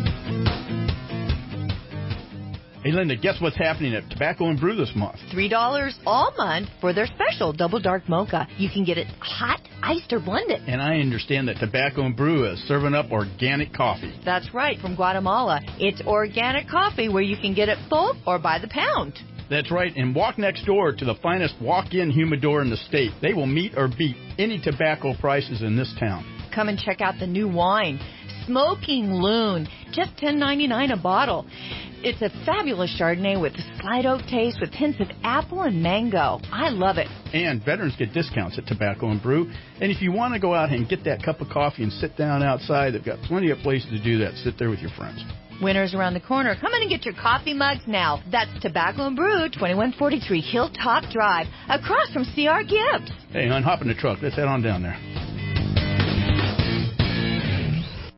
Hey, Linda, guess what's happening at Tobacco and Brew this month? $3 all month for their special Double Dark Mocha. You can get it hot, iced, or blended. And I understand that Tobacco and Brew is serving up organic coffee. That's right, from Guatemala. It's organic coffee where you can get it bulk or by the pound. That's right, and walk next door to the finest walk-in humidor in the state. They will meet or beat any tobacco prices in this town. Come and check out the new wine, Smoking Loon, just $10.99 a bottle. It's a fabulous Chardonnay with a slight oak taste with hints of apple and mango. I love it. And veterans get discounts at Tobacco and Brew. And if you want to go out and get that cup of coffee and sit down outside, they've got plenty of places to do that. Sit there with your friends. Winter's around the corner. Come in and get your coffee mugs now. That's Tobacco and Brew, 2143 Hilltop Drive, across from C.R. Gibbs. Hey, hon, hop in the truck. Let's head on down there.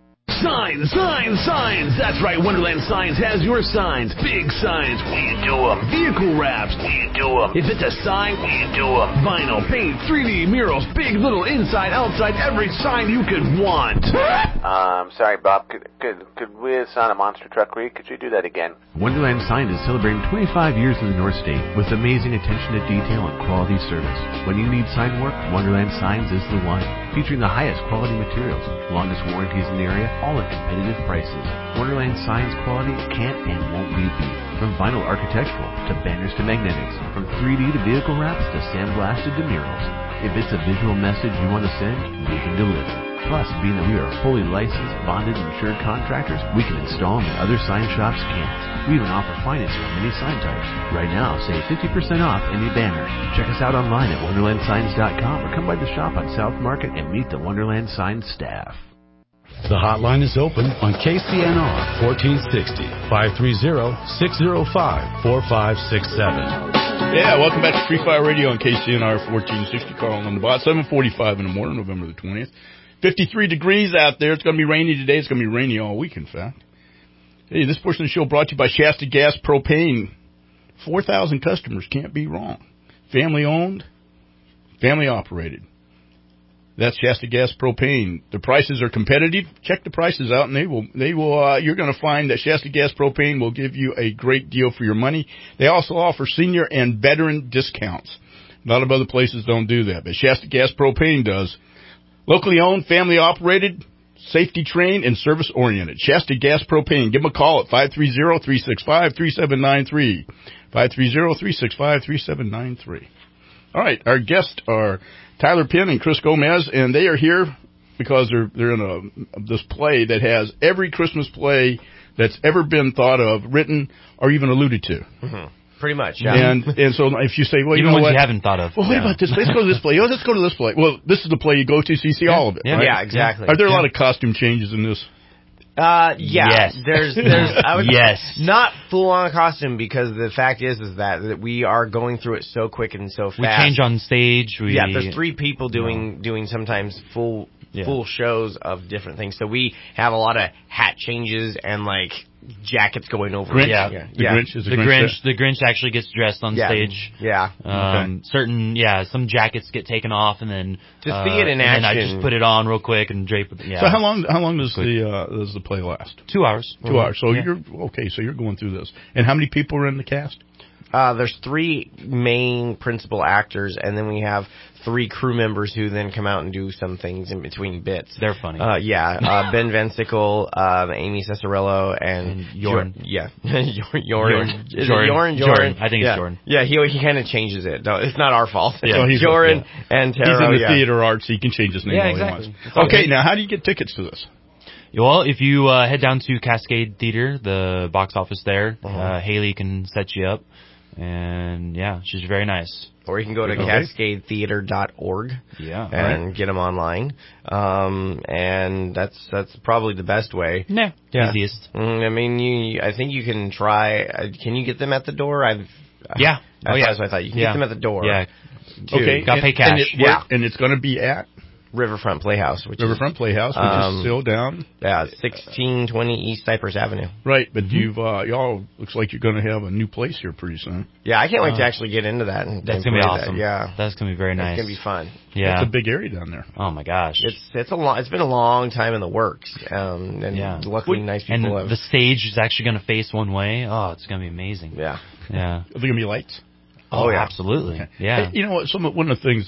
Signs, signs, signs. That's right, Wonderland Signs has your signs. Big signs, we do them. Vehicle wraps, we do them. If it's a sign, we do them. Vinyl, paint, 3D murals, big, little, inside, outside, every sign you could want. Sorry, Bob. Could we sign a monster truck read? Could you do that again? Wonderland Signs is celebrating 25 years in the North State with amazing attention to detail and quality service. When you need sign work, Wonderland Signs is the one. Featuring the highest quality materials, longest warranties in the area, all at competitive prices. Wonderland Signs quality can't and won't be beat. From vinyl architectural to banners to magnetics, from 3D to vehicle wraps to sandblasted to murals. If it's a visual message you want to send, we can deliver. Plus, being that we are fully licensed, bonded, and insured contractors, we can install them that other sign shops can't. We even offer financing on many sign types. Right now, save 50% off any banner. Check us out online at wonderlandsigns.com or come by the shop on South Market and meet the Wonderland Signs staff. The hotline is open on KCNR 1460 530-605-4567. Yeah, welcome back to Free Fire Radio on KCNR 1460. Carl on the bot. 7:45 in the morning, November the 20th. 53 degrees out there. It's going to be rainy today. It's going to be rainy all week, in fact. Hey, this portion of the show brought to you by Shasta Gas Propane. 4,000 customers. Can't be wrong. Family owned, family operated. That's Shasta Gas Propane. The prices are competitive. Check the prices out, and they will. You're going to find that Shasta Gas Propane will give you a great deal for your money. They also offer senior and veteran discounts. A lot of other places don't do that, but Shasta Gas Propane does. Locally owned, family operated, safety trained, and service oriented. Shasta Gas Propane. Give them a call at 530-365-3793. 530-365-3793. All right, our guests are Tyler Penn and Chris Gomez, and they are here because they're in this play that has every Christmas play that's ever been thought of, written, or even alluded to. Mm-hmm. Pretty much, yeah. And so if you say, well, even you know ones what? you haven't thought of. Well, what about this? Let's go to this play. Oh, let's go to this play. Well, this is the play you go to, so you see all of it. Yeah, right? Yeah, exactly. Are there a lot of costume changes in this? Yeah. Yes. There's I would yes. Not full on costume, because the fact is that we are going through it so quick and so fast. We change on stage. There's 3 people doing sometimes full shows of different things. So we have a lot of hat changes and like jackets going over. Grinch? Yeah. Grinch is the Grinch. The Grinch actually gets dressed on stage. Yeah. Some jackets get taken off, and then to see it in action, and I just put it on real quick and drape it. Yeah. So how long does the play last? 2 hours. 2 hours. So you're okay. So you're going through this. And how many people are in the cast? There's 3 main principal actors, and then we have 3 crew members who then come out and do some things in between bits. They're funny. Ben Vensicle, Amy Cesarello, and Jordan. Jordan. Jordan. I think it's Jordan. Yeah, he kind of changes it. No, it's not our fault. Yeah, Jordan and Tara. He's in the theater arts, so he can change his name all exactly. he wants. Okay, now how do you get tickets to this? Well, if you head down to Cascade Theater, the box office there, Haley can set you up. And yeah, she's very nice. Or you can go to cascadetheater.org and get them online. And that's probably the best way. Yeah. Easiest. I mean, I think you can try. Can you get them at the door? Yeah. That's what I thought. You can get them at the door. Yeah. Okay. Got to pay cash. And it's going to be at Riverfront Playhouse, which is still down. Yeah, 1620 East Cypress Avenue. Right, but y'all looks like you're going to have a new place here pretty soon. Yeah, I can't wait to actually get into that. That's going to be awesome. That's going to be very nice. It's going to be fun. Yeah, it's a big area down there. Oh my gosh, it's been a long time in the works. Luckily, nice people. And the stage is actually going to face one way. Oh, it's going to be amazing. Yeah. Are there going to be lights? Oh yeah, absolutely. Okay. Yeah. Hey, you know what? One of the things.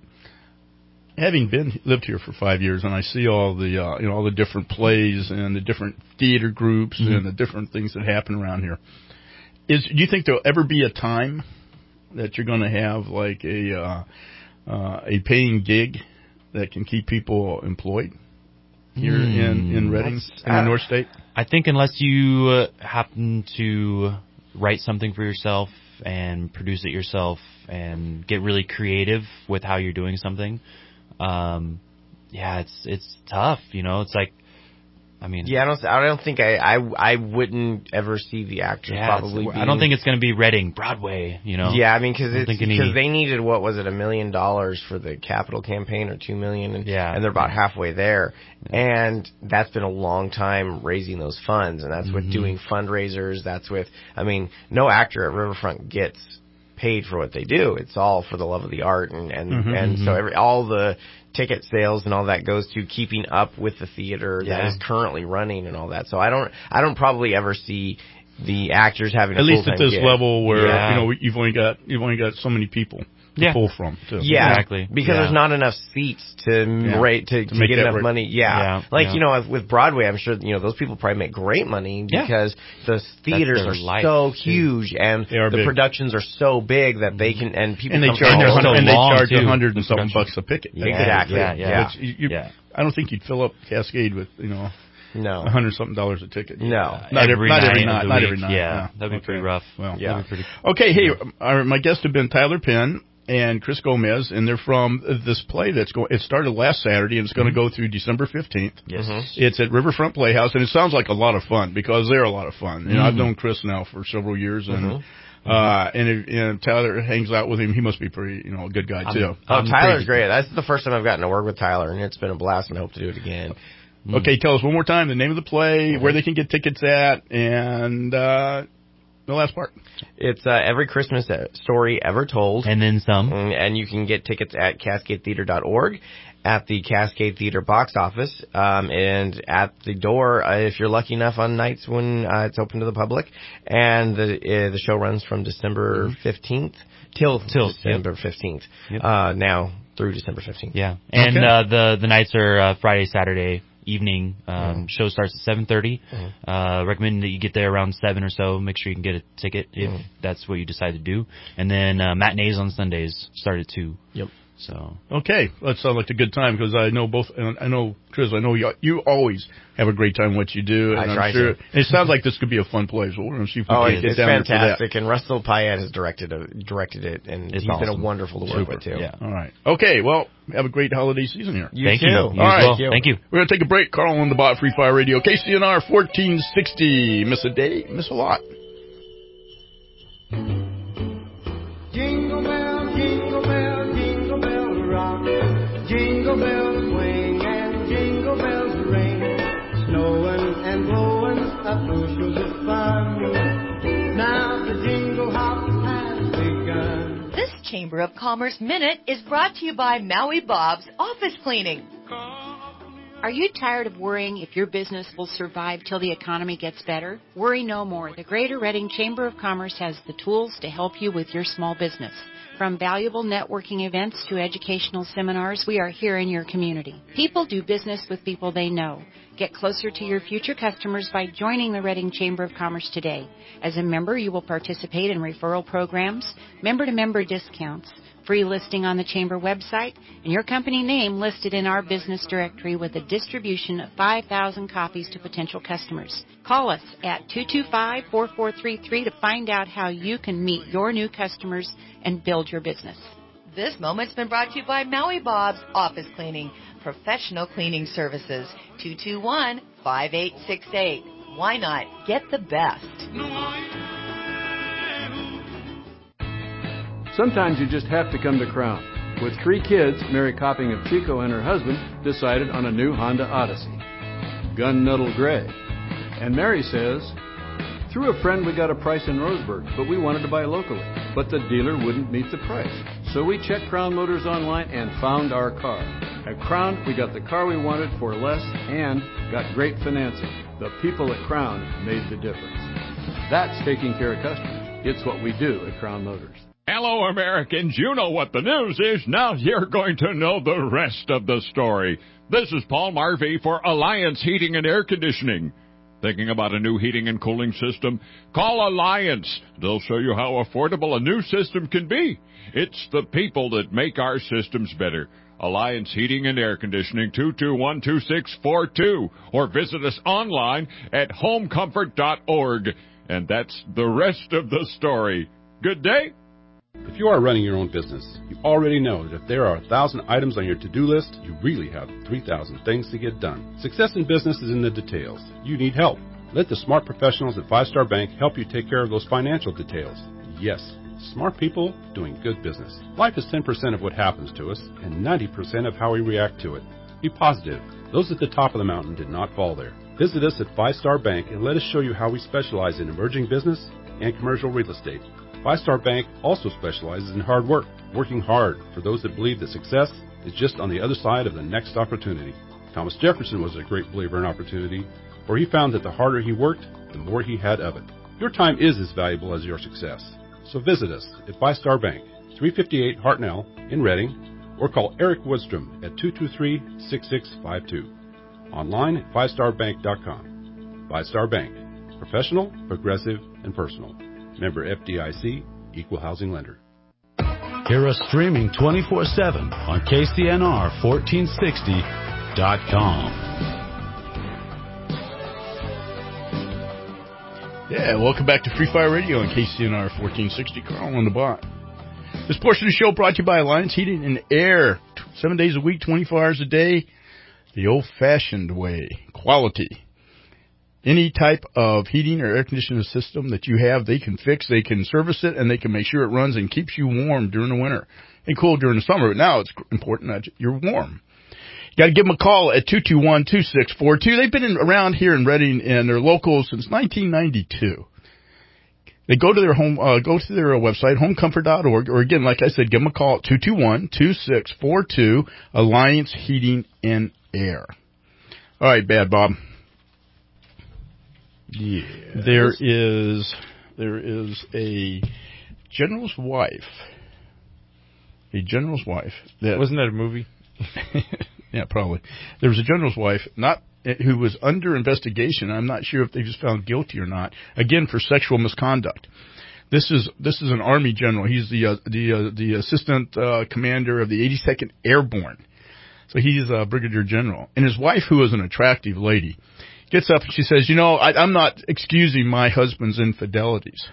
Having lived here for 5 years, and I see all the all the different plays and the different theater groups and the different things that happen around here, do you think there'll ever be a time that you're going to have like a paying gig that can keep people employed here in Reading, in the North State? I think unless you happen to write something for yourself and produce it yourself and get really creative with how you're doing something. It's tough, It's like I mean, yeah, I don't think I wouldn't ever see the actors probably. I don't think it's going to be Reading, Broadway, you know. Yeah, I mean, because they needed, what was it, $1 million for the Capitol campaign, or $2 million, and they're about halfway there, and that's been a long time raising those funds, and that's with doing fundraisers. That's with, I mean, no actor at Riverfront gets paid for what they do. It's all for the love of the art, and so all the ticket sales and all that goes to keeping up with the theater that is currently running and all that. So I don't probably ever see the actors having at least at this gig. level where you know you've only got so many people to pull from. Too. Yeah, exactly. Because there's not enough seats to get enough money. Yeah. Like you know, with Broadway, I'm sure you know those people probably make great money because the theaters are so huge and the productions are so big that they can people they charge $100 and something bucks a ticket. Exactly. Yeah. I don't think you'd fill up Cascade with No. $100-something a ticket. No. Not every night. Yeah. That'd be pretty rough. Well, that'd be pretty. Okay, hey, my guests have been Tyler Penn and Chris Gomez, and they're from this play that's going. It started last Saturday, and it's going to go through December 15th. Yes. It's at Riverfront Playhouse, and it sounds like a lot of fun because they're a lot of fun. You know, I've known Chris now for several years, and if Tyler hangs out with him, he must be pretty, a good guy too. Tyler's great. That's the first time I've gotten to work with Tyler, and it's been a blast, and I hope to do it again. Okay, tell us one more time the name of the play, where they can get tickets at, and the last part. It's Every Christmas Story Ever Told. And then some. And you can get tickets at CascadeTheater.org, at the Cascade Theater box office, and at the door if you're lucky enough on nights when it's open to the public. And the show runs from December 15th till December 15th. Yep. Now through December 15th. Yeah. And the nights are Friday, Saturday evening. Show starts at 7:30. Recommend that you get there around 7 or so. Make sure you can get a ticket if that's what you decide to do. And then matinees on Sundays start at 2. Yep. So okay, that sounds like a good time because I know both. And I know Chris. I know you always have a great time what you do. And I'm sure it sounds like this could be a fun play. So we're going to see if we can get down it's fantastic. And Russell Payette has directed it, and he's been a wonderful to work with too. Yeah. All right. Okay. Well, have a great holiday season here. Thank you. All right. Thank you. We're going to take a break. Carl on the Bot Free Fire Radio, KCNR 1460. Miss a day, miss a lot. Jingle bell, jingle bell, jingle bell rock. Jingle bells swing and jingle bells ring. Snowing and blowing up bushels of fun. Now the jingle hop has begun. This Chamber of Commerce Minute is brought to you by Maui Bob's Office Cleaning. Are you tired of worrying if your business will survive till the economy gets better? Worry no more. The Greater Reading Chamber of Commerce has the tools to help you with your small business. From valuable networking events to educational seminars, we are here in your community. People do business with people they know. Get closer to your future customers by joining the Reading Chamber of Commerce today. As a member, you will participate in referral programs, member-to-member discounts, free listing on the Chamber website, and your company name listed in our business directory with a distribution of 5,000 copies to potential customers. Call us at 225-4433 to find out how you can meet your new customers and build your business. This moment's been brought to you by Maui Bob's Office Cleaning, professional cleaning services, 221-5868. Why not get the best? Sometimes you just have to come to Crown. With 3 kids, Mary Copping of Chico and her husband decided on a new Honda Odyssey, Gunmetal Gray. And Mary says, through a friend we got a price in Roseburg, but we wanted to buy locally. But the dealer wouldn't meet the price. So we checked Crown Motors online and found our car. At Crown, we got the car we wanted for less and got great financing. The people at Crown made the difference. That's taking care of customers. It's what we do at Crown Motors. Hello, Americans. You know what the news is. Now you're going to know the rest of the story. This is Paul Marvey for Alliance Heating and Air Conditioning. Thinking about a new heating and cooling system? Call Alliance. They'll show you how affordable a new system can be. It's the people that make our systems better. Alliance Heating and Air Conditioning, 221-2642. Or visit us online at homecomfort.org. And that's the rest of the story. Good day. If you are running your own business, you already know that if there are 1,000 items on your to-do list, you really have 3,000 things to get done. Success in business is in the details. You need help. Let the smart professionals at 5 Star Bank help you take care of those financial details. Yes, smart people doing good business. Life is 10% of what happens to us and 90% of how we react to it. Be positive. Those at the top of the mountain did not fall there. Visit us at 5 Star Bank and let us show you how we specialize in emerging business and commercial real estate. 5 Star Bank also specializes in hard work, working hard for those that believe that success is just on the other side of the next opportunity. Thomas Jefferson was a great believer in opportunity, for he found that the harder he worked, the more he had of it. Your time is as valuable as your success. So visit us at 5 Star Bank, 358 Hartnell in Reading, or call Eric Woodstrom at 223-6652. Online at 5starbank.com. 5 Star Bank. Professional, progressive, and personal. Member FDIC, Equal Housing Lender. Hear us streaming 24/7 on KCNR1460.com. Yeah, welcome back to Free Fire Radio on KCNR 1460. Carl on the bot. This portion of the show brought to you by Alliance Heating and Air. 7 days a week, 24 hours a day. The old-fashioned way. Quality. Any type of heating or air conditioning system that you have, they can fix, they can service it, and they can make sure it runs and keeps you warm during the winter and cool during the summer. But now it's important that you're warm. You got to give them a call at 221-2642. They've been around here in Reading, and they're local since 1992. They go to their website, homecomfort.org, or again, like I said, give them a call at 221-2642, Alliance Heating and Air. All right, Bad Bob. Yeah. There is a general's wife. A general's wife. Wasn't that a movie? Yeah, probably. There was a general's wife, who was under investigation. I'm not sure if they just found guilty or not. Again, for sexual misconduct. This is an Army general. He's the assistant commander of the 82nd Airborne. So he's a brigadier general. And his wife, who is an attractive lady, gets up and she says, I'm not excusing my husband's infidelities.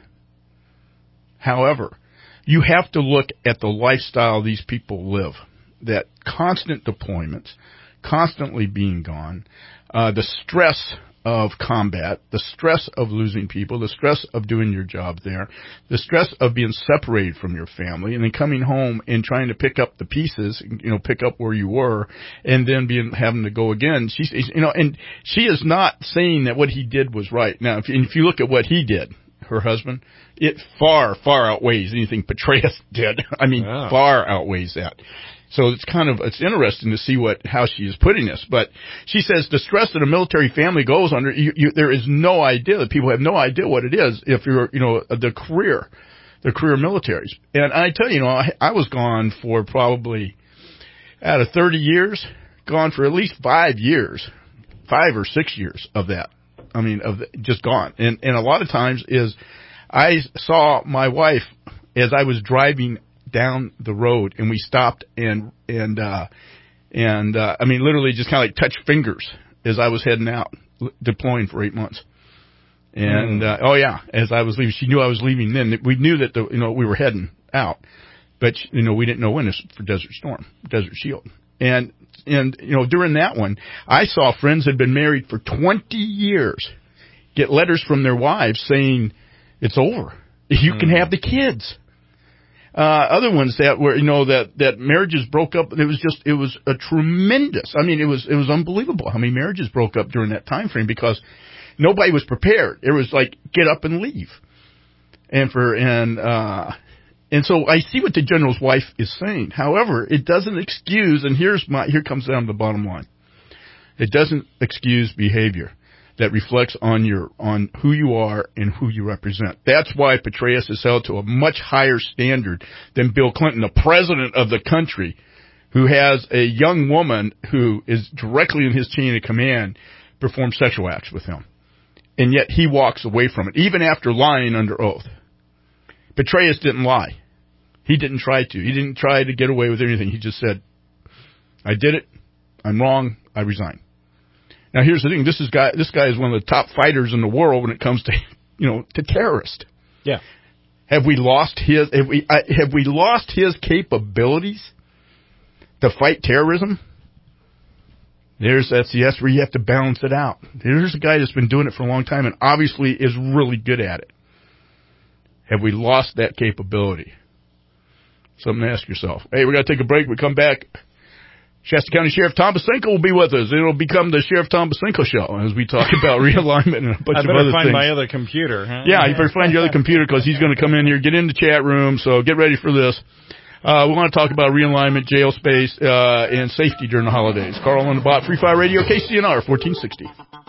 However, you have to look at the lifestyle these people live. That constant deployments, constantly being gone, the stress of combat, the stress of losing people, the stress of doing your job there, the stress of being separated from your family, and then coming home and trying to pick up the pieces, pick up where you were, and then having to go again. And she is not saying that what he did was right. Now, if you look at what he did, her husband, it far, far outweighs anything Petraeus did. I mean, far outweighs that. So it's interesting to see how she is putting this. But she says the stress that a military family goes under, there is no idea, that people have no idea what it is if you're, the career militaries. And I tell you, I was gone for probably, out of 30 years, gone for at least 5 years, 5 or 6 years of that. I mean, just gone. And a lot of times I saw my wife as I was driving down the road, and we stopped and I mean, literally just kind of like touched fingers as I was heading out, deploying for 8 months. And as I was leaving, she knew I was leaving. Then we knew that we were heading out, but we didn't know when. This for Desert Shield, and during that one, I saw friends that had been married for 20 years get letters from their wives saying it's over. You can have the kids. Other ones that were, that marriages broke up. It was a tremendous. I mean, it was unbelievable how many marriages broke up during that time frame because nobody was prepared. It was like get up and leave, and so I see what the general's wife is saying. However, it doesn't excuse. And here comes down to the bottom line. It doesn't excuse behavior that reflects on who you are and who you represent. That's why Petraeus is held to a much higher standard than Bill Clinton, the president of the country, who has a young woman who is directly in his chain of command perform sexual acts with him. And yet he walks away from it, even after lying under oath. Petraeus didn't lie. He didn't try to. He didn't try to get away with anything. He just said, I did it. I'm wrong. I resign. Now, here's the thing. This guy is one of the top fighters in the world when it comes to, to terrorists. Yeah. Have we lost his capabilities to fight terrorism? That's where you have to balance it out. There's a guy that's been doing it for a long time and obviously is really good at it. Have we lost that capability? Something to ask yourself. Hey, we're going to take a break. We come back. Shasta County Sheriff Tom Basenko will be with us. It'll become the Sheriff Tom Basenko show as we talk about realignment and a bunch of other things. I better find my other computer. Huh? Yeah, you better find your other computer because he's going to come in here, get in the chat room, so get ready for this. We want to talk about realignment, jail space, and safety during the holidays. Carl on the Bot, Free Fire Radio, KCNR, 1460.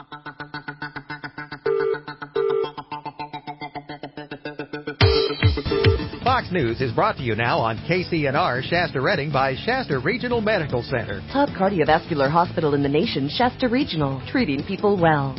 Fox News is brought to you now on KCNR Shasta Redding by Shasta Regional Medical Center. Top cardiovascular hospital in the nation, Shasta Regional, treating people well.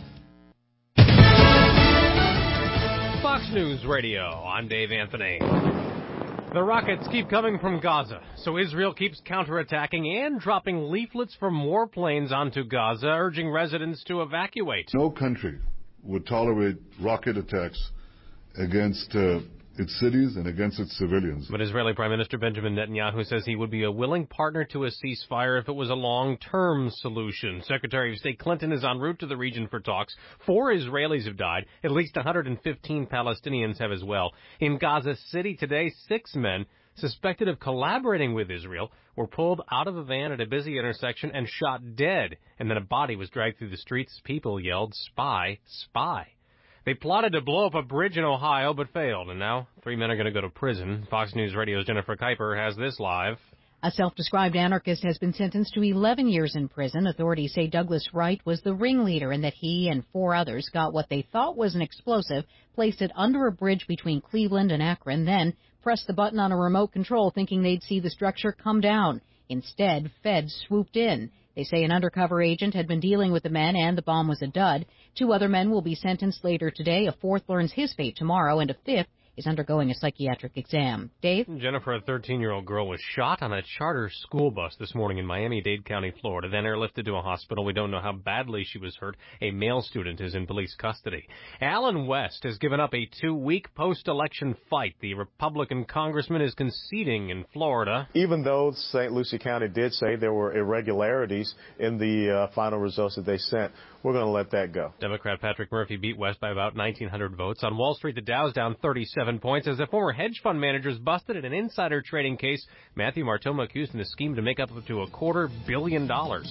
Fox News Radio, I'm Dave Anthony. The rockets keep coming from Gaza, so Israel keeps counterattacking and dropping leaflets from warplanes onto Gaza, urging residents to evacuate. No country would tolerate rocket attacks against its cities and against its civilians. But Israeli Prime Minister Benjamin Netanyahu says he would be a willing partner to a ceasefire if it was a long-term solution. Secretary of State Clinton is en route to the region for talks. 4 Israelis have died. At least 115 Palestinians have as well. In Gaza City today, 6 men suspected of collaborating with Israel were pulled out of a van at a busy intersection and shot dead. And then a body was dragged through the streets. People yelled, "Spy, spy." They plotted to blow up a bridge in Ohio, but failed, and now 3 men are going to go to prison. Fox News Radio's Jennifer Kuiper has this live. A self-described anarchist has been sentenced to 11 years in prison. Authorities say Douglas Wright was the ringleader and that he and 4 others got what they thought was an explosive, placed it under a bridge between Cleveland and Akron, then pressed the button on a remote control thinking they'd see the structure come down. Instead, feds swooped in. They say an undercover agent had been dealing with the men and the bomb was a dud. 2 other men will be sentenced later today. A 4th learns his fate tomorrow, and a 5th is undergoing a psychiatric exam. Dave? Jennifer, a 13-year-old girl, was shot on a charter school bus this morning in Miami-Dade County, Florida, then airlifted to a hospital. We don't know how badly she was hurt. A male student is in police custody. Allen West has given up a 2-week post-election fight. The Republican congressman is conceding in Florida. Even though St. Lucie County did say there were irregularities in the final results that they sent, we're going to let that go. Democrat Patrick Murphy beat West by about 1,900 votes. On Wall Street, the Dow's down 37 points as the former hedge fund managers busted in an insider trading case. Matthew Martoma accused in a scheme to make up to $250 million.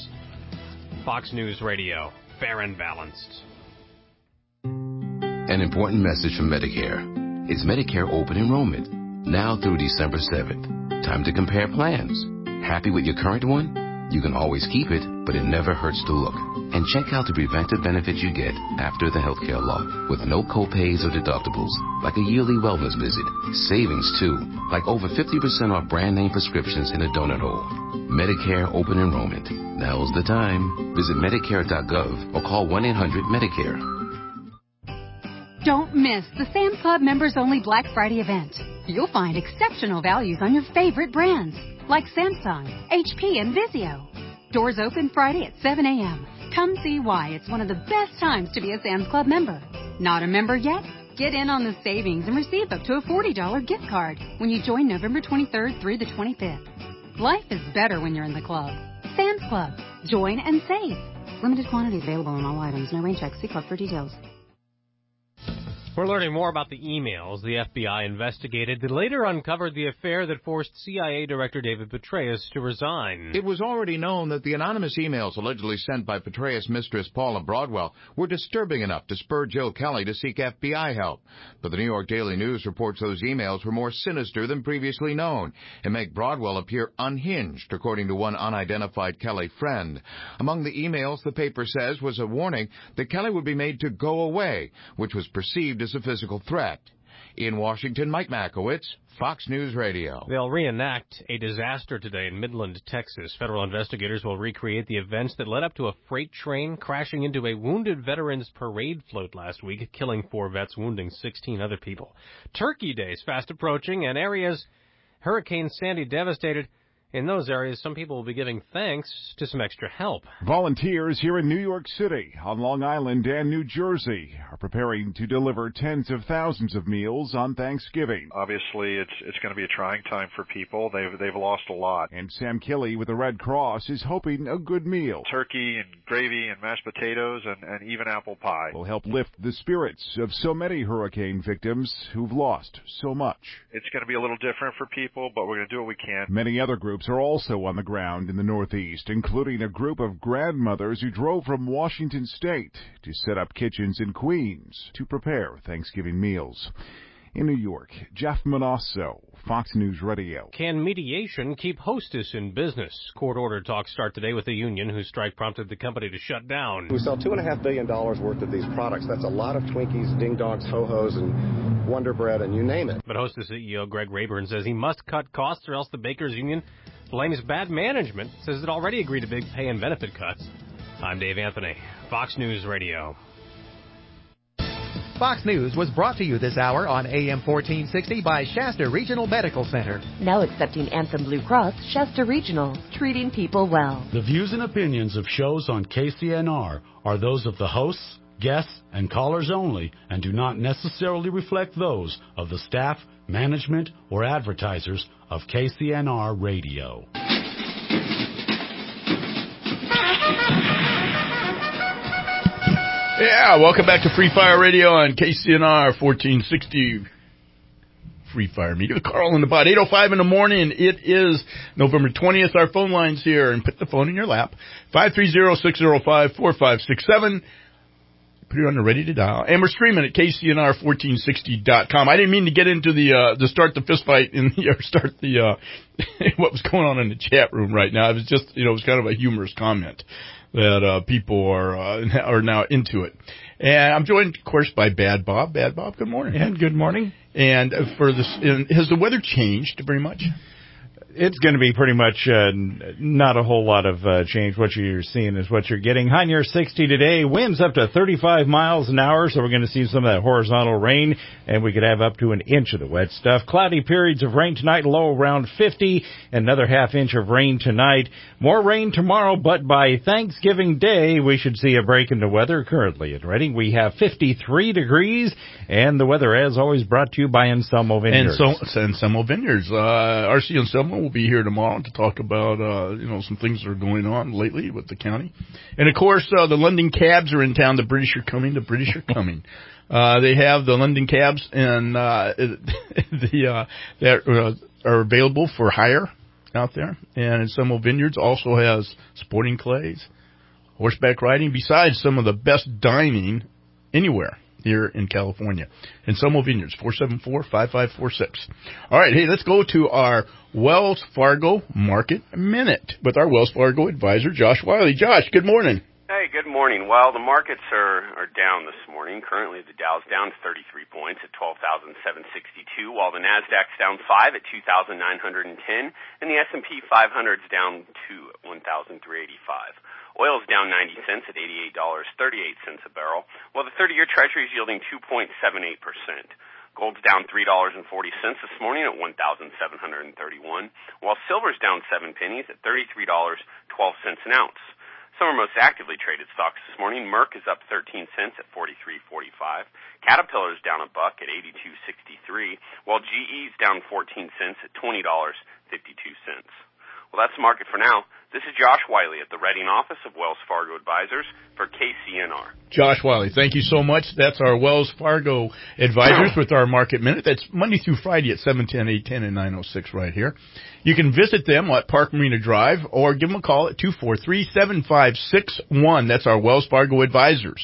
Fox News Radio, fair and balanced. An important message from Medicare. It's Medicare open enrollment, now through December 7th. Time to compare plans. Happy with your current one? You can always keep it, but it never hurts to look. And check out the preventive benefits you get after the healthcare law, with no co-pays or deductibles, like a yearly wellness visit. Savings, too, like over 50% off brand-name prescriptions in a donut hole. Medicare open enrollment. Now's the time. Visit Medicare.gov or call 1-800-MEDICARE. Don't miss the Sam's Club members-only Black Friday event. You'll find exceptional values on your favorite brands, like Samsung, HP, and Vizio. Doors open Friday at 7 a.m. Come see why it's one of the best times to be a Sam's Club member. Not a member yet? Get in on the savings and receive up to a $40 gift card when you join November 23rd through the 25th. Life is better when you're in the club. Sam's Club. Join and save. Limited quantity available on all items. No rain check. See club for details. We're learning more about the emails the FBI investigated that later uncovered the affair that forced CIA Director David Petraeus to resign. It was already known that the anonymous emails allegedly sent by Petraeus' mistress Paula Broadwell were disturbing enough to spur Joe Kelly to seek FBI help. But the New York Daily News reports those emails were more sinister than previously known and make Broadwell appear unhinged, according to one unidentified Kelly friend. Among the emails, the paper says, was a warning that Kelly would be made to go away, which was perceived as a physical threat. In Washington, Mike Makowitz, Fox News Radio. They'll reenact a disaster today in Midland, Texas. Federal investigators will recreate the events that led up to a freight train crashing into a wounded veterans parade float last week, killing 4 vets, wounding 16 other people. Turkey Day is fast approaching, and areas Hurricane Sandy devastated In those areas, some people will be giving thanks to some extra help. Volunteers here in New York City, on Long Island, and New Jersey are preparing to deliver tens of thousands of meals on Thanksgiving. Obviously, it's going to be a trying time for people. They've lost a lot. And Sam Kelly with the Red Cross is hoping a good meal, turkey and gravy and mashed potatoes and even apple pie, will help lift the spirits of so many hurricane victims who've lost so much. It's going to be a little different for people, but we're going to do what we can. Many other groups are also on the ground in the Northeast, including a group of grandmothers who drove from Washington State to set up kitchens in Queens to prepare Thanksgiving meals. In New York, Jeff Manasso, Fox News Radio. Can mediation keep Hostess in business? Court-ordered talks start today with the union, whose strike prompted the company to shut down. We sell $2.5 billion worth of these products. That's a lot of Twinkies, Ding Dongs, Ho-Hos, and Wonder Bread, and you name it. But Hostess CEO Greg Rayburn says he must cut costs or else the Bakers Union blames bad management, says it already agreed to big pay and benefit cuts. I'm Dave Anthony, Fox News Radio. Fox News was brought to you this hour on AM 1460 by Shasta Regional Medical Center. Now accepting Anthem Blue Cross, Shasta Regional, treating people well. The views and opinions of shows on KCNR are those of the hosts, guests, and callers only and do not necessarily reflect those of the staff, management, or advertisers of KCNR Radio. Yeah, welcome back to Free Fire Radio on KCNR 1460 Free Fire Media. Carl in the bot, 8:05 in the morning. It is November 20th. Our phone line's here, and put the phone in your lap. 530-605-4567. Put it on the ready to dial. And we're streaming at KCNR1460.com. I didn't mean to get into the start the fist fight or start the what was going on in the chat room right now. It was just, it was kind of a humorous comment that people are now into it. And I'm joined, of course, by Bad Bob. Bad Bob, good morning. And good morning. And for this, has the weather changed very much? It's going to be pretty much not a whole lot of change. What you're seeing is what you're getting. High near 60 today. Winds up to 35 miles an hour, so we're going to see some of that horizontal rain, and we could have up to an inch of the wet stuff. Cloudy periods of rain tonight, low around 50. Another half inch of rain tonight. More rain tomorrow, but by Thanksgiving Day, we should see a break in the weather. Currently in Reading, we have 53 degrees, and the weather, as always, brought to you by Anselmo Vineyards. And Anselmo Vineyards. R.C. Anselmo will be here tomorrow to talk about, some things that are going on lately with the county. And, of course, the London Cabs are in town. The British are coming. The British are coming. They have the London Cabs, and that are available for hire out there. And Anselmo Vineyards also has sporting clays, horseback riding, besides some of the best dining anywhere here in California. Anselmo Vineyards, 474-5546. All right, hey, let's go to our Wells Fargo Market Minute with our Wells Fargo advisor, Josh Wiley. Josh, good morning. Hey, good morning. Well, the markets are down this morning. Currently, the Dow's down 33 points at 12,762, while the Nasdaq's down 5 at 2,910, and the S&P 500's down 2 at 1,385. Oil's down 90 cents at $88.38 a barrel, while the 30-year Treasury is yielding 2.78%. Gold's down $3.40 this morning at $1,731, while silver's down 7 pennies at $33.12 an ounce. Some are most actively traded stocks this morning. Merck is up 13 cents at $43.45. Caterpillar's down $1 at $82.63, while GE's down 14 cents at $20.52. Well, that's the market for now. This is Josh Wiley at the Reading office of Wells Fargo Advisors for KCNR. Josh Wiley, thank you so much. That's our Wells Fargo Advisors with our Market Minute. That's Monday through Friday at 710, 810, and 906 right here. You can visit them at Park Marina Drive or give them a call at 243-7561. That's our Wells Fargo Advisors.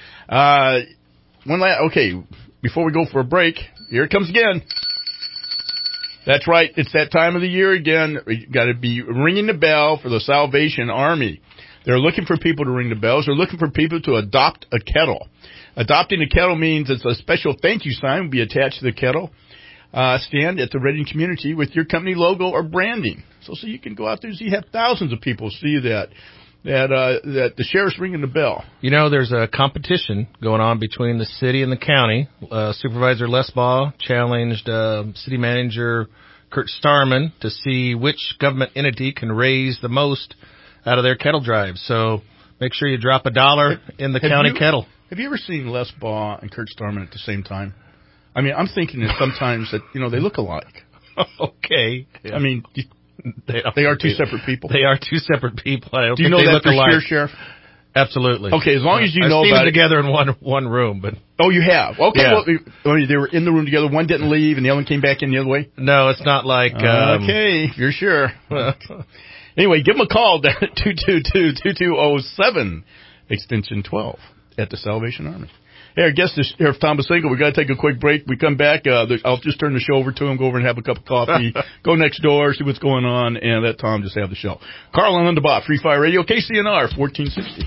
Okay, before we go for a break, here it comes again. That's right. It's that time of the year again. You got to be ringing the bell for the Salvation Army. They're looking for people to ring the bells. They're looking for people to adopt a kettle. Adopting a kettle means it's a special thank you sign will be attached to the kettle stand at the Reading community with your company logo or branding. So you can go out there and see, have thousands of people see that the sheriff's ringing the bell. There's a competition going on between the city and the county. Supervisor Les Baugh challenged City Manager Kurt Starman to see which government entity can raise the most out of their kettle drives. So make sure you drop $1 in the county kettle. Have you ever seen Les Baugh and Kurt Starman at the same time? I mean, I'm thinking that sometimes that, they look alike. Okay. I mean, they are two separate people. They are two separate people. I don't Do you think know they that look for alike. sure, Sheriff? Absolutely. Okay, as long as you I've know seen about them together in one room, but oh, you have. Okay, yeah. Well, they were in the room together. One didn't leave, and the other one came back in the other way. No, it's not like. Okay, you're sure. Anyway, give them a call down at 222-2207, extension 12 at the Salvation Army. Hey, our guest is Sheriff Tom Basinga. We got to take a quick break. We come back. I'll just turn the show over to him. Go over and have a cup of coffee. Go next door, see what's going on, and let Tom just have the show. Carl and Underbot, Free Fire Radio, KCNR 1460.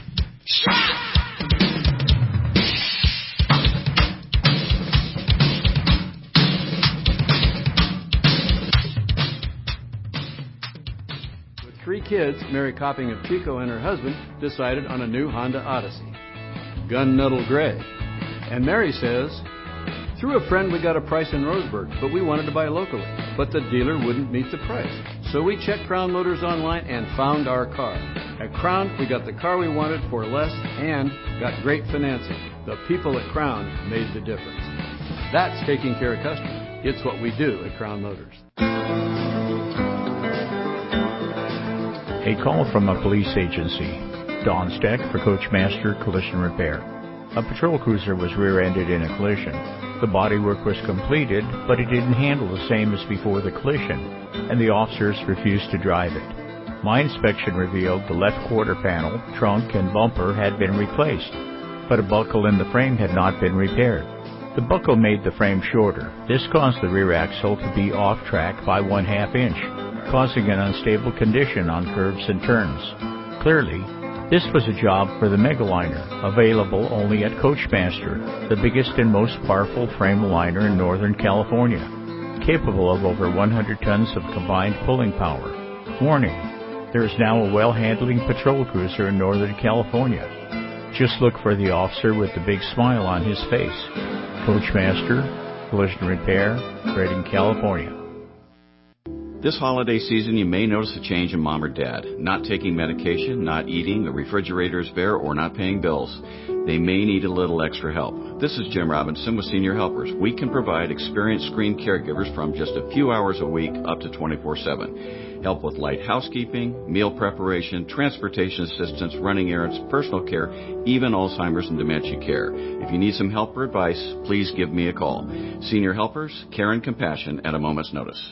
With 3 kids, Mary Copping of Chico and her husband decided on a new Honda Odyssey, gunmetal gray. And Mary says, through a friend we got a price in Roseburg, but we wanted to buy locally. But the dealer wouldn't meet the price. So we checked Crown Motors online and found our car. At Crown, we got the car we wanted for less and got great financing. The people at Crown made the difference. That's taking care of customers. It's what we do at Crown Motors. A call from a police agency. Don Steck for Coachmaster Collision Repair. A patrol cruiser was rear-ended in a collision. The bodywork was completed, but it didn't handle the same as before the collision, and the officers refused to drive it. My inspection revealed the left quarter panel, trunk, and bumper had been replaced, but a buckle in the frame had not been repaired. The buckle made the frame shorter. This caused the rear axle to be off track by 1/2 inch, causing an unstable condition on curves and turns. Clearly, this was a job for the Megaliner, available only at Coachmaster, the biggest and most powerful frame aligner in Northern California, capable of over 100 tons of combined pulling power. Warning, there is now a well-handling patrol cruiser in Northern California. Just look for the officer with the big smile on his face. Coachmaster, Collision Repair, Redding, California. This holiday season, you may notice a change in mom or dad. Not taking medication, not eating, the refrigerator is bare, or not paying bills. They may need a little extra help. This is Jim Robinson with Senior Helpers. We can provide experienced screened caregivers from just a few hours a week up to 24/7. Help with light housekeeping, meal preparation, transportation assistance, running errands, personal care, even Alzheimer's and dementia care. If you need some help or advice, please give me a call. Senior Helpers, care and compassion at a moment's notice.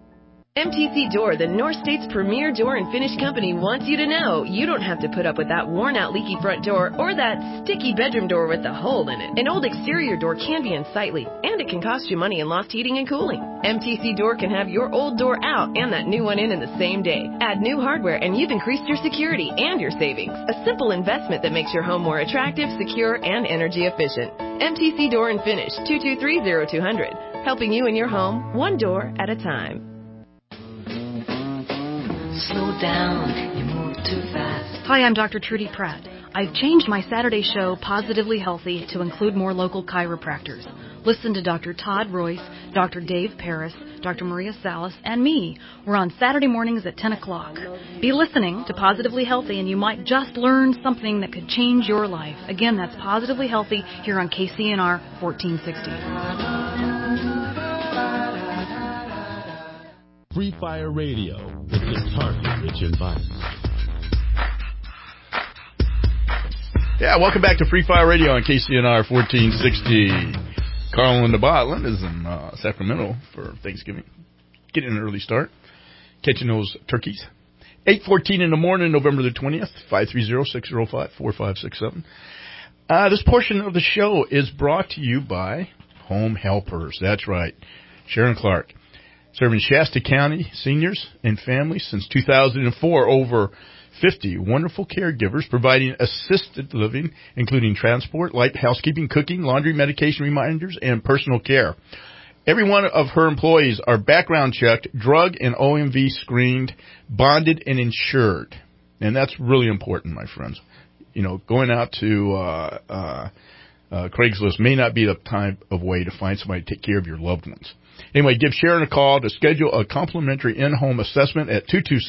MTC Door, the North State's premier door and finish company, wants you to know you don't have to put up with that worn-out leaky front door or that sticky bedroom door with a hole in it. An old exterior door can be unsightly, and it can cost you money in lost heating and cooling. MTC Door can have your old door out and that new one in the same day. Add new hardware and you've increased your security and your savings. A simple investment that makes your home more attractive, secure, and energy efficient. MTC Door and Finish, 223-0200. Helping you in your home, one door at a time. Slow down, you move too fast. Hi, I'm Dr. Trudy Pratt. I've changed my Saturday show, Positively Healthy, to include more local chiropractors. Listen to Dr. Todd Royce, Dr. Dave Paris, Dr. Maria Salas, and me. We're on Saturday mornings at 10 o'clock. Be listening to Positively Healthy, and you might just learn something that could change your life. Again, that's Positively Healthy here on KCNR 1460. Free Fire Radio with this target-rich environment. Yeah, welcome back to Free Fire Radio on KCNR 1460. Carl and the Botland is in Sacramento for Thanksgiving. Getting an early start. Catching those turkeys. 8:14 in the morning, November the 20th, 530-605-4567. This portion of the show is brought to you by Home Helpers. That's right. Sharon Clark. Serving Shasta County seniors and families since 2004, over 50 wonderful caregivers providing assisted living, including transport, light housekeeping, cooking, laundry, medication reminders, and personal care. Every one of her employees are background checked, drug and OMV screened, bonded, and insured. And that's really important, my friends. You know, going out to Craigslist may not be the type of way to find somebody to take care of your loved ones. Anyway, give Sharon a call to schedule a complimentary in-home assessment at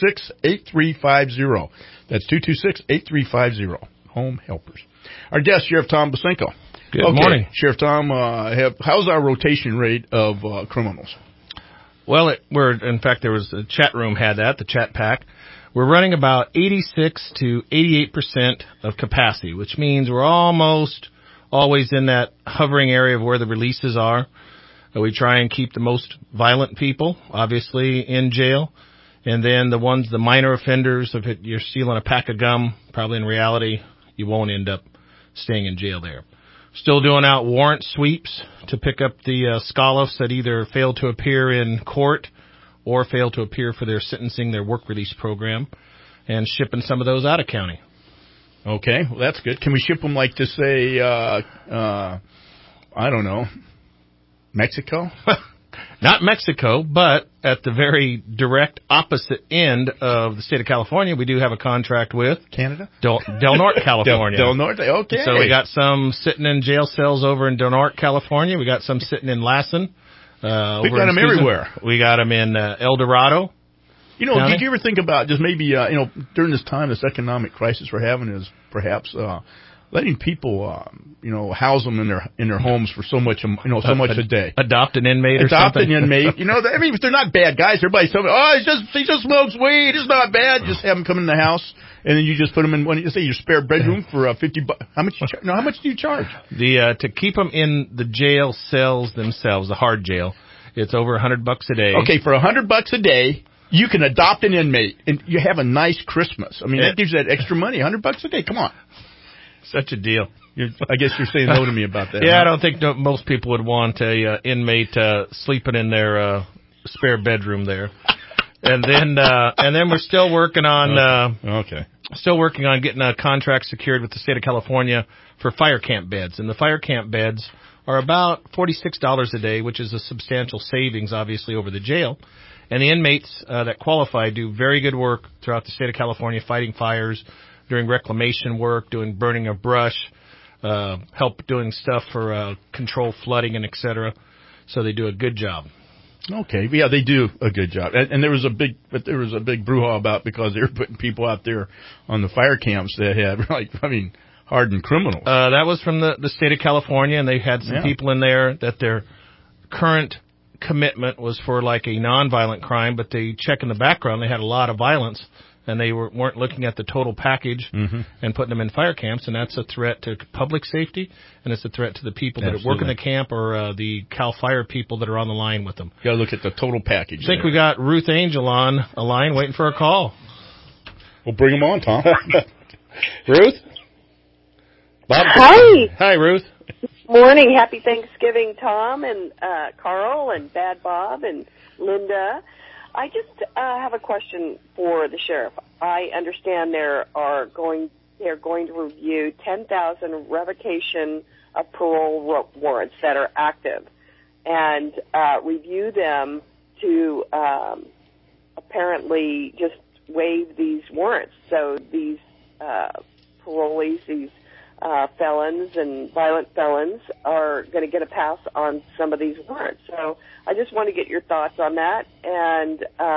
226-8350. That's 226-8350. Home Helpers. Our guest, Sheriff Tom Bosinko. Good morning. Sheriff Tom, how's our rotation rate of criminals? Well, in fact, there was a chat room had that, the chat pack. We're running about 86 to 88% of capacity, which means we're almost always in that hovering area of where the releases are. We try and keep the most violent people, obviously, in jail. And then the minor offenders, if you're stealing a pack of gum, probably in reality, you won't end up staying in jail there. Still doing out warrant sweeps to pick up the scholars that either failed to appear in court or failed to appear for their sentencing, their work release program, and shipping some of those out of county. Okay, well, that's good. Can we ship them, like, to say, I don't know, Mexico? Not Mexico, but at the very direct opposite end of the state of California, we do have a contract with Canada? Del Norte, California. Del Norte, okay. So we got some sitting in jail cells over in Del Norte, California. We got some sitting in Lassen. We've got them everywhere. We got them in El Dorado. You know, did you ever think about just maybe, during this time, this economic crisis we're having is perhaps letting people, house them in their homes for so much a day. Adopt an inmate or something. Adopt an inmate. If they're not bad guys, everybody's telling me, he just smokes weed. It's not bad. Just have them come in the house, and then you just put them in your spare bedroom for $50. How much do you charge? To keep them in the jail cells themselves, the hard jail, it's over $100 a day. Okay, for $100 a day, you can adopt an inmate, and you have a nice Christmas. I mean, that gives you that extra money. $100 a day. Come on. Such a deal. I guess you're saying no to me about that. Yeah, I don't think most people would want a inmate sleeping in their spare bedroom there. And then we're still working on still working on getting a contract secured with the state of California for fire camp beds. And the fire camp beds are about $46 a day, which is a substantial savings, obviously, over the jail. And the inmates that qualify do very good work throughout the state of California, fighting fires, doing reclamation work, doing burning of brush, help doing stuff for control flooding and et cetera. So they do a good job. Okay, yeah, they do a good job. And there was a big brouhaha about because they were putting people out there on the fire camps that had hardened criminals. That was from the state of California, and they had some people in there that their current commitment was for like a nonviolent crime, but they check in the background, they had a lot of violence, and they weren't looking at the total package and putting them in fire camps, and that's a threat to public safety, and it's a threat to the people that work in the camp or the CAL FIRE people that are on the line with them. You got to look at the total package. I think we got Ruth Angel on a line waiting for a call. We'll bring them on, Tom. Ruth? Bob? Hi. Hi, Ruth. Morning. Happy Thanksgiving, Tom and Carl and Bad Bob and Linda. I just have a question for the sheriff. I understand they're going to review 10,000 revocation of parole warrants that are active and review them to apparently just waive these warrants. So these parolees, these felons and violent felons are going to get a pass on some of these warrants. So I just want to get your thoughts on that and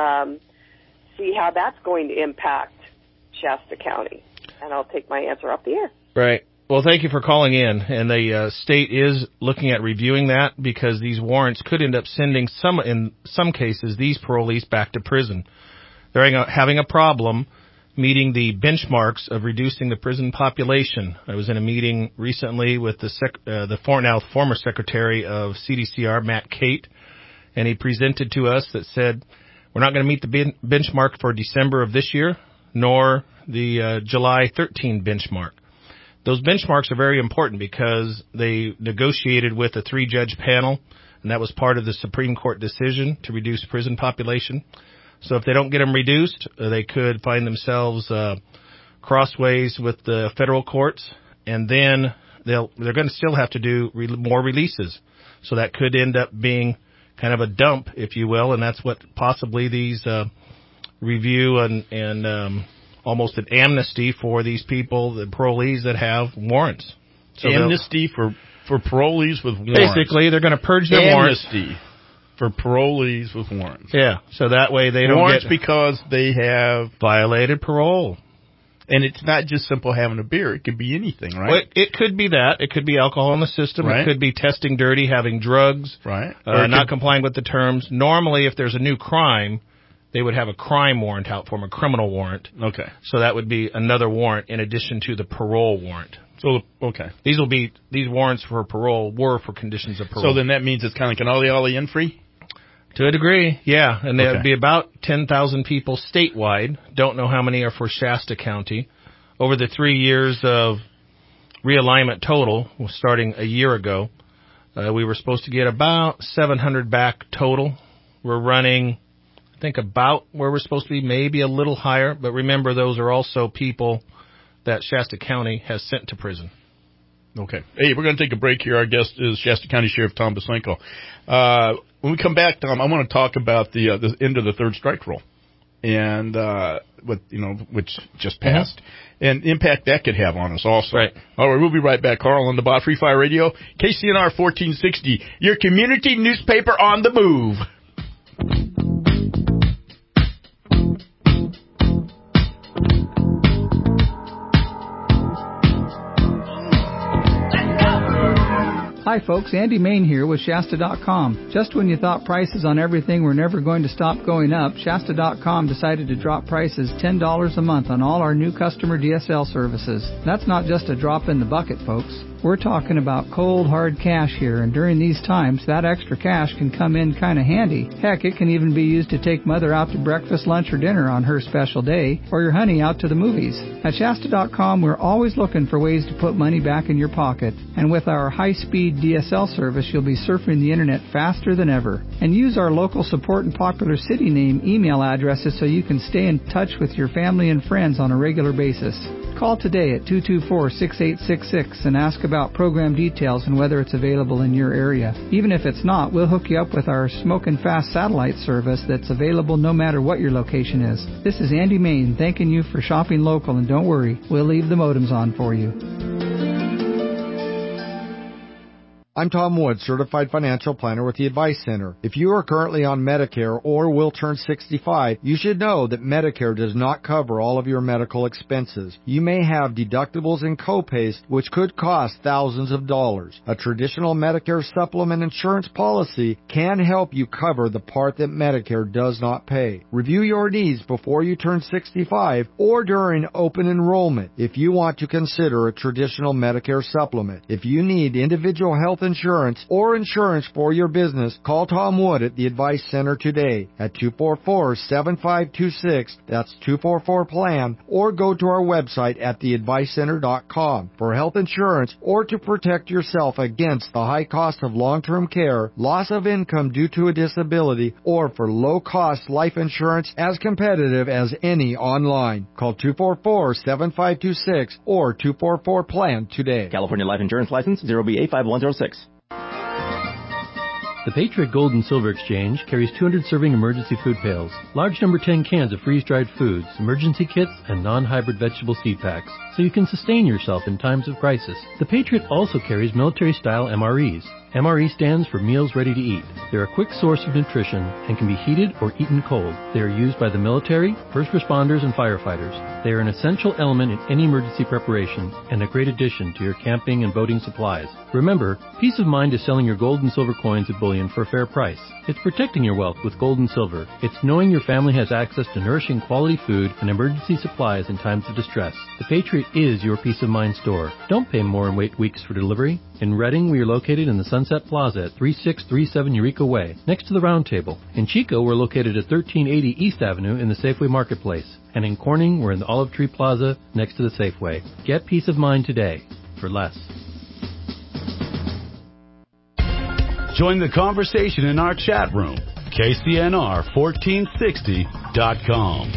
see how that's going to impact Shasta County. And I'll take my answer off the air. Right. Well, thank you for calling in. And the state is looking at reviewing that because these warrants could end up sending in some cases, these parolees back to prison. They're having a problem meeting the benchmarks of reducing the prison population. I was in a meeting recently with the former Secretary of CDCR, Matt Cate, and he presented to us that said, we're not going to meet the benchmark for December of this year, nor the July 13 benchmark. Those benchmarks are very important because they negotiated with a 3-judge panel, and that was part of the Supreme Court decision to reduce prison population. So if they don't get them reduced, they could find themselves crossways with the federal courts, and then they're going to still have to do more releases. So that could end up being kind of a dump, if you will, and that's what possibly these review and almost an amnesty for these people, the parolees that have warrants. So amnesty for parolees with warrants. Basically, they're going to purge their warrants. Amnesty for parolees with warrants. Yeah, so that way they don't warrants get because they have violated parole. And it's not just simple having a beer. It could be anything, right? Well, it could be that. It could be alcohol in the system. Right. It could be testing dirty, having drugs, right? Or not complying with the terms. Normally, if there's a new crime, they would have a crime warrant out for them, a criminal warrant. Okay. So that would be another warrant in addition to the parole warrant. So, okay. These warrants for parole were for conditions of parole. So then that means it's kind of like an ollie in free? To a degree, yeah. And there would be about 10,000 people statewide. Don't know how many are for Shasta County. Over the 3 years of realignment total, starting a year ago, we were supposed to get about 700 back total. We're running, I think, about where we're supposed to be, maybe a little higher. But remember, those are also people that Shasta County has sent to prison. Okay. Hey, we're going to take a break here. Our guest is Shasta County Sheriff Tom Bosenko. When we come back, Tom, I want to talk about the end of the third strike rule and which just passed, and the impact that could have on us also. Right. All right, we'll be right back. Carl on the Bot, Free Fire Radio, KCNR 1460, your community newspaper on the move. Hi folks, Andy Main here with Shasta.com. Just when you thought prices on everything were never going to stop going up, Shasta.com decided to drop prices $10 a month on all our new customer DSL services. That's not just a drop in the bucket, folks. We're talking about cold, hard cash here, and during these times, that extra cash can come in kind of handy. Heck, it can even be used to take Mother out to breakfast, lunch, or dinner on her special day, or your honey out to the movies. At Shasta.com, we're always looking for ways to put money back in your pocket, and with our high-speed DSL service, you'll be surfing the internet faster than ever. And use our local support and popular city name email addresses so you can stay in touch with your family and friends on a regular basis. Call today at 224-6866 and ask about program details and whether it's available in your area. Even if it's not, we'll hook you up with our smoking fast satellite service that's available no matter what your location is. This is Andy Main thanking you for shopping local, and don't worry, we'll leave the modems on for you. I'm Tom Wood, Certified Financial Planner with the Advice Center. If you are currently on Medicare or will turn 65, you should know that Medicare does not cover all of your medical expenses. You may have deductibles and copays which could cost thousands of dollars. A traditional Medicare supplement insurance policy can help you cover the part that Medicare does not pay. Review your needs before you turn 65 or during open enrollment if you want to consider a traditional Medicare supplement. If you need individual health insurance or insurance for your business, call Tom Wood at the Advice Center today at 244-7526. That's 244-PLAN, or go to our website at theadvicecenter.com for health insurance or to protect yourself against the high cost of long-term care, loss of income due to a disability, or for low-cost life insurance as competitive as any online. Call 244-7526 or 244-PLAN today. California Life Insurance License 0B85106. The Patriot Gold and Silver Exchange carries 200-serving emergency food pails, large number 10 cans of freeze-dried foods, emergency kits, and non-hybrid vegetable seed packs, so you can sustain yourself in times of crisis. The Patriot also carries military-style MREs. MRE stands for Meals Ready to Eat. They're a quick source of nutrition and can be heated or eaten cold. They are used by the military, first responders, and firefighters. They are an essential element in any emergency preparation and a great addition to your camping and boating supplies. Remember, peace of mind is selling your gold and silver coins at bullion for a fair price. It's protecting your wealth with gold and silver. It's knowing your family has access to nourishing quality food and emergency supplies in times of distress. The Patriot is your peace of mind store. Don't pay more and wait weeks for delivery. In Redding, we are located in the Sunset Plaza at 3637 Eureka Way, next to the Round Table. In Chico, we're located at 1380 East Avenue in the Safeway Marketplace. And in Corning, we're in the Olive Tree Plaza next to the Safeway. Get peace of mind today for less. Join the conversation in our chat room, KCNR1460.com.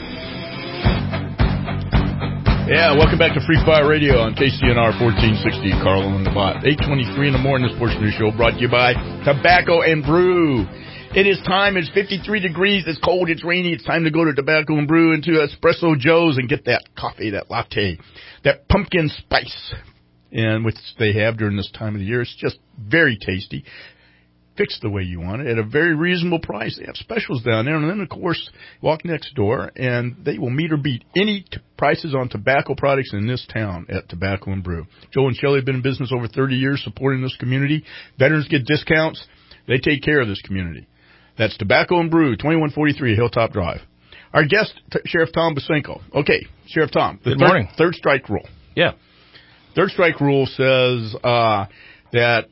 Yeah, welcome back to Free Fire Radio on KCNR 1460. Carl on the Bot. 8:23 in the morning. This portion of the show brought to you by Tobacco and Brew. It is time. It's 53 degrees. It's cold. It's rainy. It's time to go to Tobacco and Brew into Espresso Joe's and get that coffee, that latte, that pumpkin spice. and which they have during this time of the year. It's just very tasty. Fixed the way you want it at a very reasonable price. They have specials down there, and then, of course, walk next door, and they will meet or beat any prices on tobacco products in this town at Tobacco and Brew. Joe and Shelley have been in business over 30 years supporting this community. Veterans get discounts. They take care of this community. That's Tobacco and Brew, 2143 Hilltop Drive. Our guest, Sheriff Tom Bosenko. Okay, Sheriff Tom. Good morning. Third strike rule. Yeah. Third strike rule says that,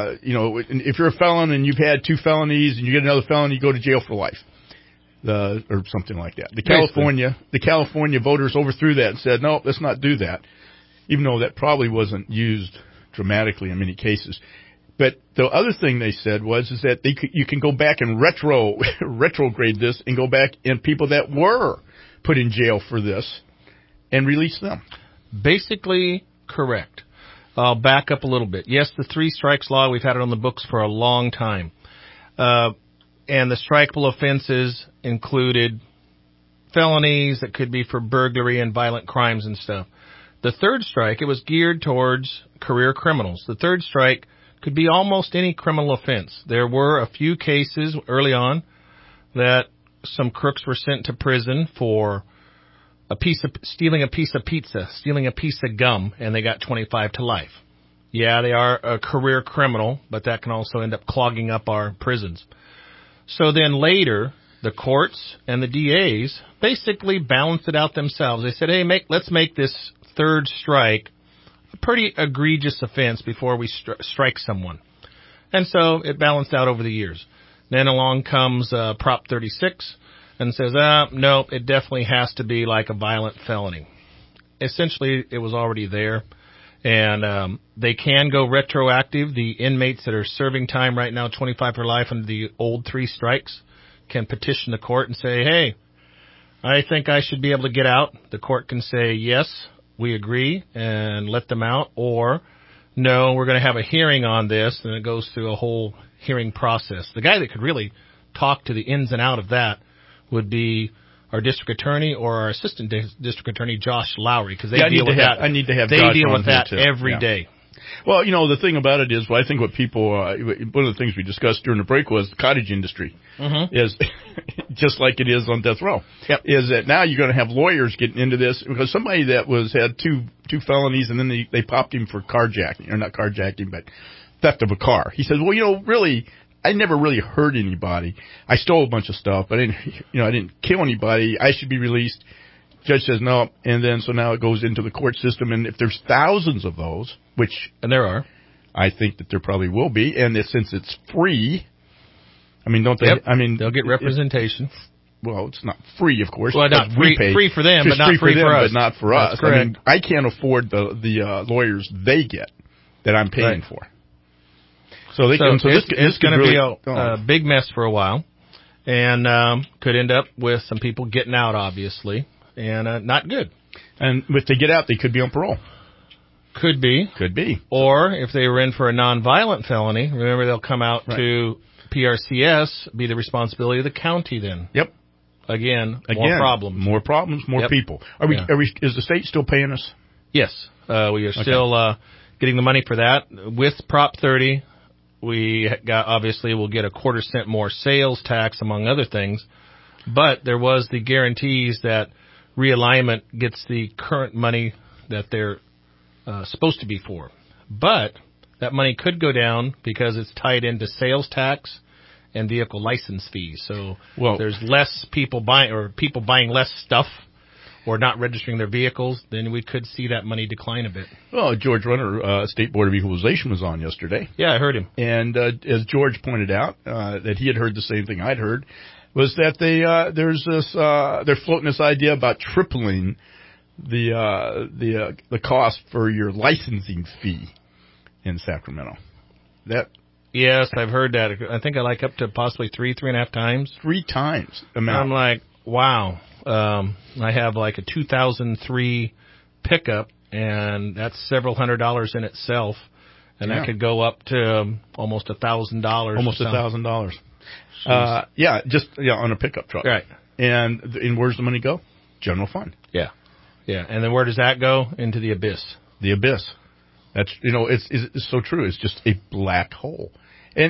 if you're a felon and you've had 2 felonies and you get another felony, you go to jail for life. Or something like that. The California voters overthrew that and said, no, let's not do that, even though that probably wasn't used dramatically in many cases. But the other thing they said is that you can go back and retrograde this and go back and people that were put in jail for this and release them. Basically correct. I'll back up a little bit. Yes, the 3 strikes law, we've had it on the books for a long time. And the strikeable offenses included felonies that could be for burglary and violent crimes and stuff. The third strike, it was geared towards career criminals. The third strike could be almost any criminal offense. There were a few cases early on that some crooks were sent to prison for stealing a piece of pizza, stealing a piece of gum, and they got 25 to life. Yeah, they are a career criminal, but that can also end up clogging up our prisons. So then later, the courts and the DAs basically balanced it out themselves. They said, hey, let's make this third strike a pretty egregious offense before we strike someone. And so it balanced out over the years. Then along comes Prop 36 and says, no, it definitely has to be like a violent felony. Essentially, it was already there. And they can go retroactive. The inmates that are serving time right now, 25 for life under the old 3 strikes, can petition the court and say, hey, I think I should be able to get out. The court can say, yes, we agree, and let them out. Or, no, we're going to have a hearing on this, and it goes through a whole hearing process. The guy that could really talk to the ins and out of that would be our district attorney or our assistant district attorney, Josh Lowry, because they deal with that. I need to have they Josh deal on with that here too. every day. Well, the thing about it is, I think what people, one of the things we discussed during the break was the cottage industry is just like it is on death row. Yep. Is that now you're going to have lawyers getting into this because somebody that had two felonies and then they popped him for carjacking, or not carjacking, but theft of a car. He says, well, really, I never really hurt anybody. I stole a bunch of stuff, but I didn't kill anybody. I should be released. Judge says no, and then so now it goes into the court system, and if there's thousands of those, and there are, I think that there probably will be, and since it's free, I mean, don't they? Yep. I mean, they'll get representation. Well, it's not free, of course. Well, not free, free for them, but not free for us. But not for us. Correct. I mean, I can't afford the lawyers they get that I'm paying for. So this it's going to really be a big mess for a while, and could end up with some people getting out, obviously. And not good. And if they get out, they could be on parole. Could be. Or if they were in for a nonviolent felony, remember they'll come out to PRCS, be the responsibility of the county then. Yep. Again, more problems. More problems, more people. Is the state still paying us? Yes. We are still getting the money for that. With Prop 30, we'll get a 1/4 cent more sales tax, among other things. But there was the guarantees that realignment gets the current money that they're supposed to be for. But that money could go down because it's tied into sales tax and vehicle license fees. So there's less people buying less stuff or not registering their vehicles, then we could see that money decline a bit. Well, George Runner, State Board of Equalization, was on yesterday. Yeah, I heard him. And as George pointed out, that he had heard the same thing I'd heard, was that they're floating this idea about tripling the cost for your licensing fee in Sacramento. Yes, I've heard that. I think I like up to possibly 3.5 times. 3 times amount. I'm like, wow. I have like a 2003 pickup, and that's several $100s in itself, and that could go up to almost $1,000. Almost $1,000. On a pickup truck. Right. And where's the money go? General fund. Yeah. And then where does that go? Into the abyss. The abyss. That's, it's so true. It's just a black hole. And,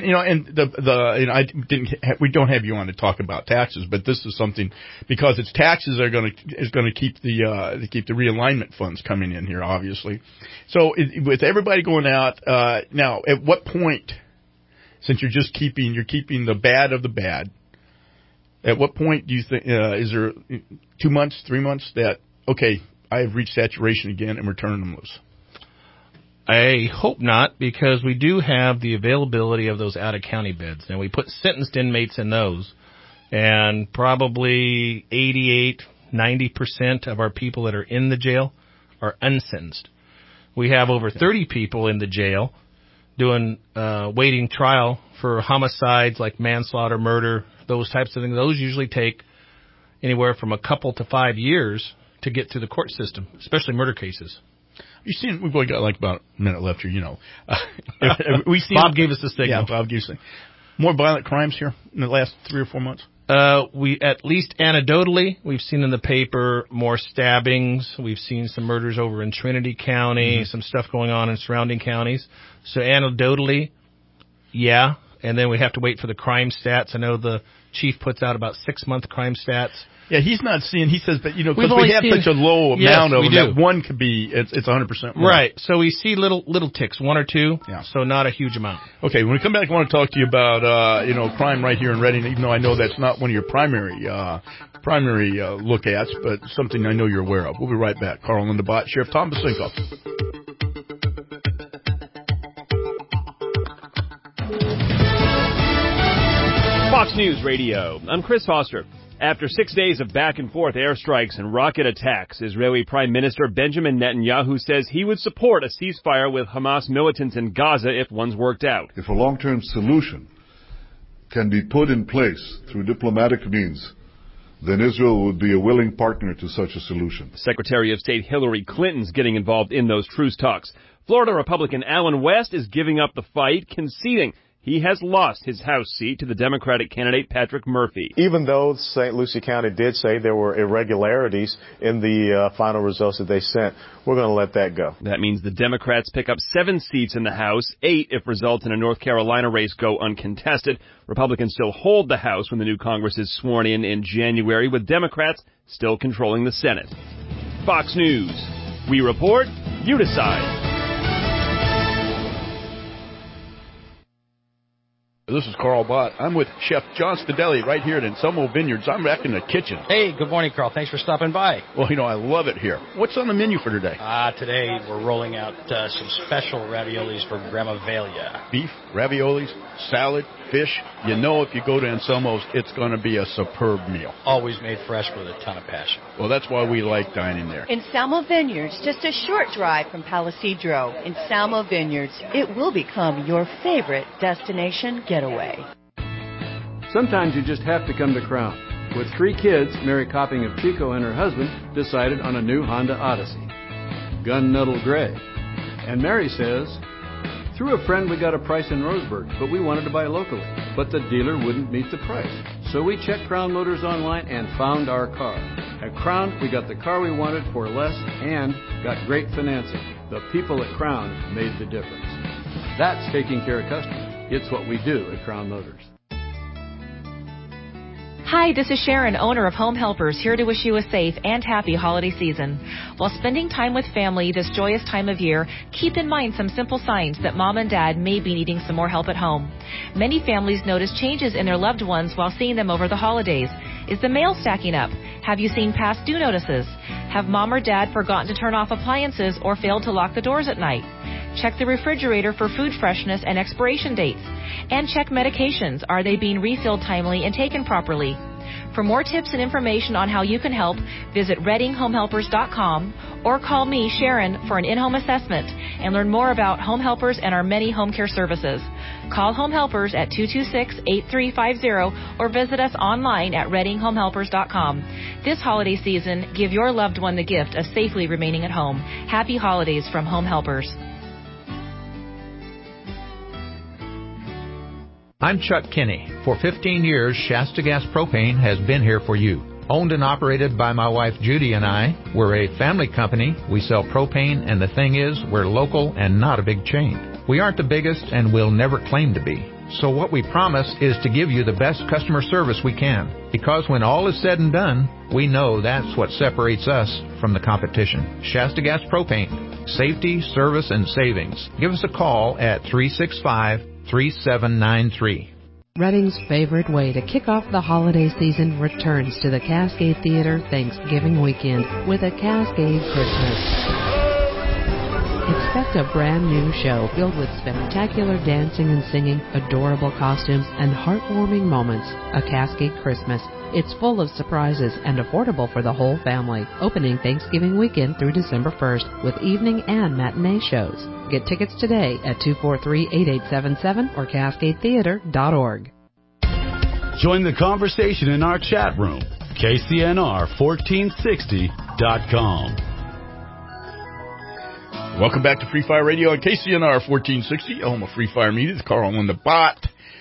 we don't have you on to talk about taxes, but this is something, because it's taxes are going to keep the realignment funds coming in here, obviously. So with everybody going out, now, at what point, since you're keeping the bad of the bad, at what point do you think, is there 2 months, 3 months that, okay, I have reached saturation again and we're turning them loose? I hope not, because we do have the availability of those out-of-county beds. Now, we put sentenced inmates in those, and probably 90% of our people that are in the jail are unsentenced. We have over 30 people in the jail doing waiting trial for homicides like manslaughter, murder, those types of things. Those usually take anywhere from a couple to 5 years to get through the court system, especially murder cases. We've only got like about a minute left here, Bob gave us the signal. Yeah, Bob gave us the signal. More violent crimes here in the last 3 or 4 months? We, at least anecdotally, we've seen in the paper more stabbings. We've seen some murders over in Trinity County, some stuff going on in surrounding counties. So anecdotally, yeah. And then we have to wait for the crime stats. I know the chief puts out about 6-month crime stats. Yeah, he's not seeing, he says, but, because we have such a low amount of them, that one could be, it's 100% more. Right. So we see little ticks, 1 or 2, so not a huge amount. Okay, when we come back, I want to talk to you about, crime right here in Reading, even though I know that's not one of your primary look-ats, but something I know you're aware of. We'll be right back. Carl and Linda Bott, Sheriff Tom Basinko. Fox News Radio. I'm Chris Foster. After 6 days of back-and-forth airstrikes and rocket attacks, Israeli Prime Minister Benjamin Netanyahu says he would support a ceasefire with Hamas militants in Gaza if one's worked out. If a long-term solution can be put in place through diplomatic means, then Israel would be a willing partner to such a solution. Secretary of State Hillary Clinton's getting involved in those truce talks. Florida Republican Allen West is giving up the fight, conceding he has lost his House seat to the Democratic candidate Patrick Murphy. Even though St. Lucie County did say there were irregularities in the final results that they sent, we're going to let that go. That means the Democrats pick up 7 seats in the House, 8 if results in a North Carolina race go uncontested. Republicans still hold the House when the new Congress is sworn in January, with Democrats still controlling the Senate. Fox News. We report, you decide. This is Carl Bott. I'm with Chef John Stadelli right here at Anselmo Vineyards. I'm back in the kitchen. Hey, good morning, Carl. Thanks for stopping by. Well, I love it here. What's on the menu for today? Today we're rolling out some special raviolis for Grandma Velia. Beef, raviolis, salad, fish. If you go to Anselmo's, it's going to be a superb meal. Always made fresh with a ton of passion. Well, that's why we like dining there. Anselmo Vineyards, just a short drive from Palisadro. Anselmo Vineyards, it will become your favorite destination getaway. Sometimes you just have to come to Crown. With 3 kids, Mary Copping of Chico and her husband decided on a new Honda Odyssey, gun-nuddle gray. And Mary says, through a friend we got a price in Roseburg, but we wanted to buy locally. But the dealer wouldn't meet the price. So we checked Crown Motors online and found our car. At Crown, we got the car we wanted for less and got great financing. The people at Crown made the difference. That's taking care of customers. It's what we do at Crown Motors. Hi, this is Sharon, owner of Home Helpers, here to wish you a safe and happy holiday season. While spending time with family this joyous time of year, keep in mind some simple signs that mom and dad may be needing some more help at home. Many families notice changes in their loved ones while seeing them over the holidays. Is the mail stacking up? Have you seen past due notices? Have mom or dad forgotten to turn off appliances or failed to lock the doors at night? Check the refrigerator for food freshness and expiration dates. And check medications. Are they being refilled timely and taken properly? For more tips and information on how you can help, visit ReadingHomeHelpers.com or call me, Sharon, for an in-home assessment and learn more about Home Helpers and our many home care services. Call Home Helpers at 226-8350 or visit us online at ReadingHomeHelpers.com. This holiday season, give your loved one the gift of safely remaining at home. Happy holidays from Home Helpers. I'm Chuck Kinney. For 15 years, Shasta Gas Propane has been here for you. Owned and operated by my wife Judy and I. We're a family company. We sell propane, and the thing is, we're local and not a big chain. We aren't the biggest, and we'll never claim to be. So what we promise is to give you the best customer service we can. Because when all is said and done, we know that's what separates us from the competition. Shasta Gas Propane. Safety, service, and savings. Give us a call at 365-3793. Reading's favorite way to kick off the holiday season returns to the Cascade Theater Thanksgiving weekend with a Cascade Christmas. Expect a brand new show filled with spectacular dancing and singing, adorable costumes, and heartwarming moments. A Cascade Christmas. It's full of surprises and affordable for the whole family. Opening Thanksgiving weekend through December 1st with evening and matinee shows. Get tickets today at 243-8877 or CascadeTheater.org. Join the conversation in our chat room, KCNR1460.com. Welcome back to Free Fire Radio on KCNR 1460, home of Free Fire Media. It's Carl and Linda Bott.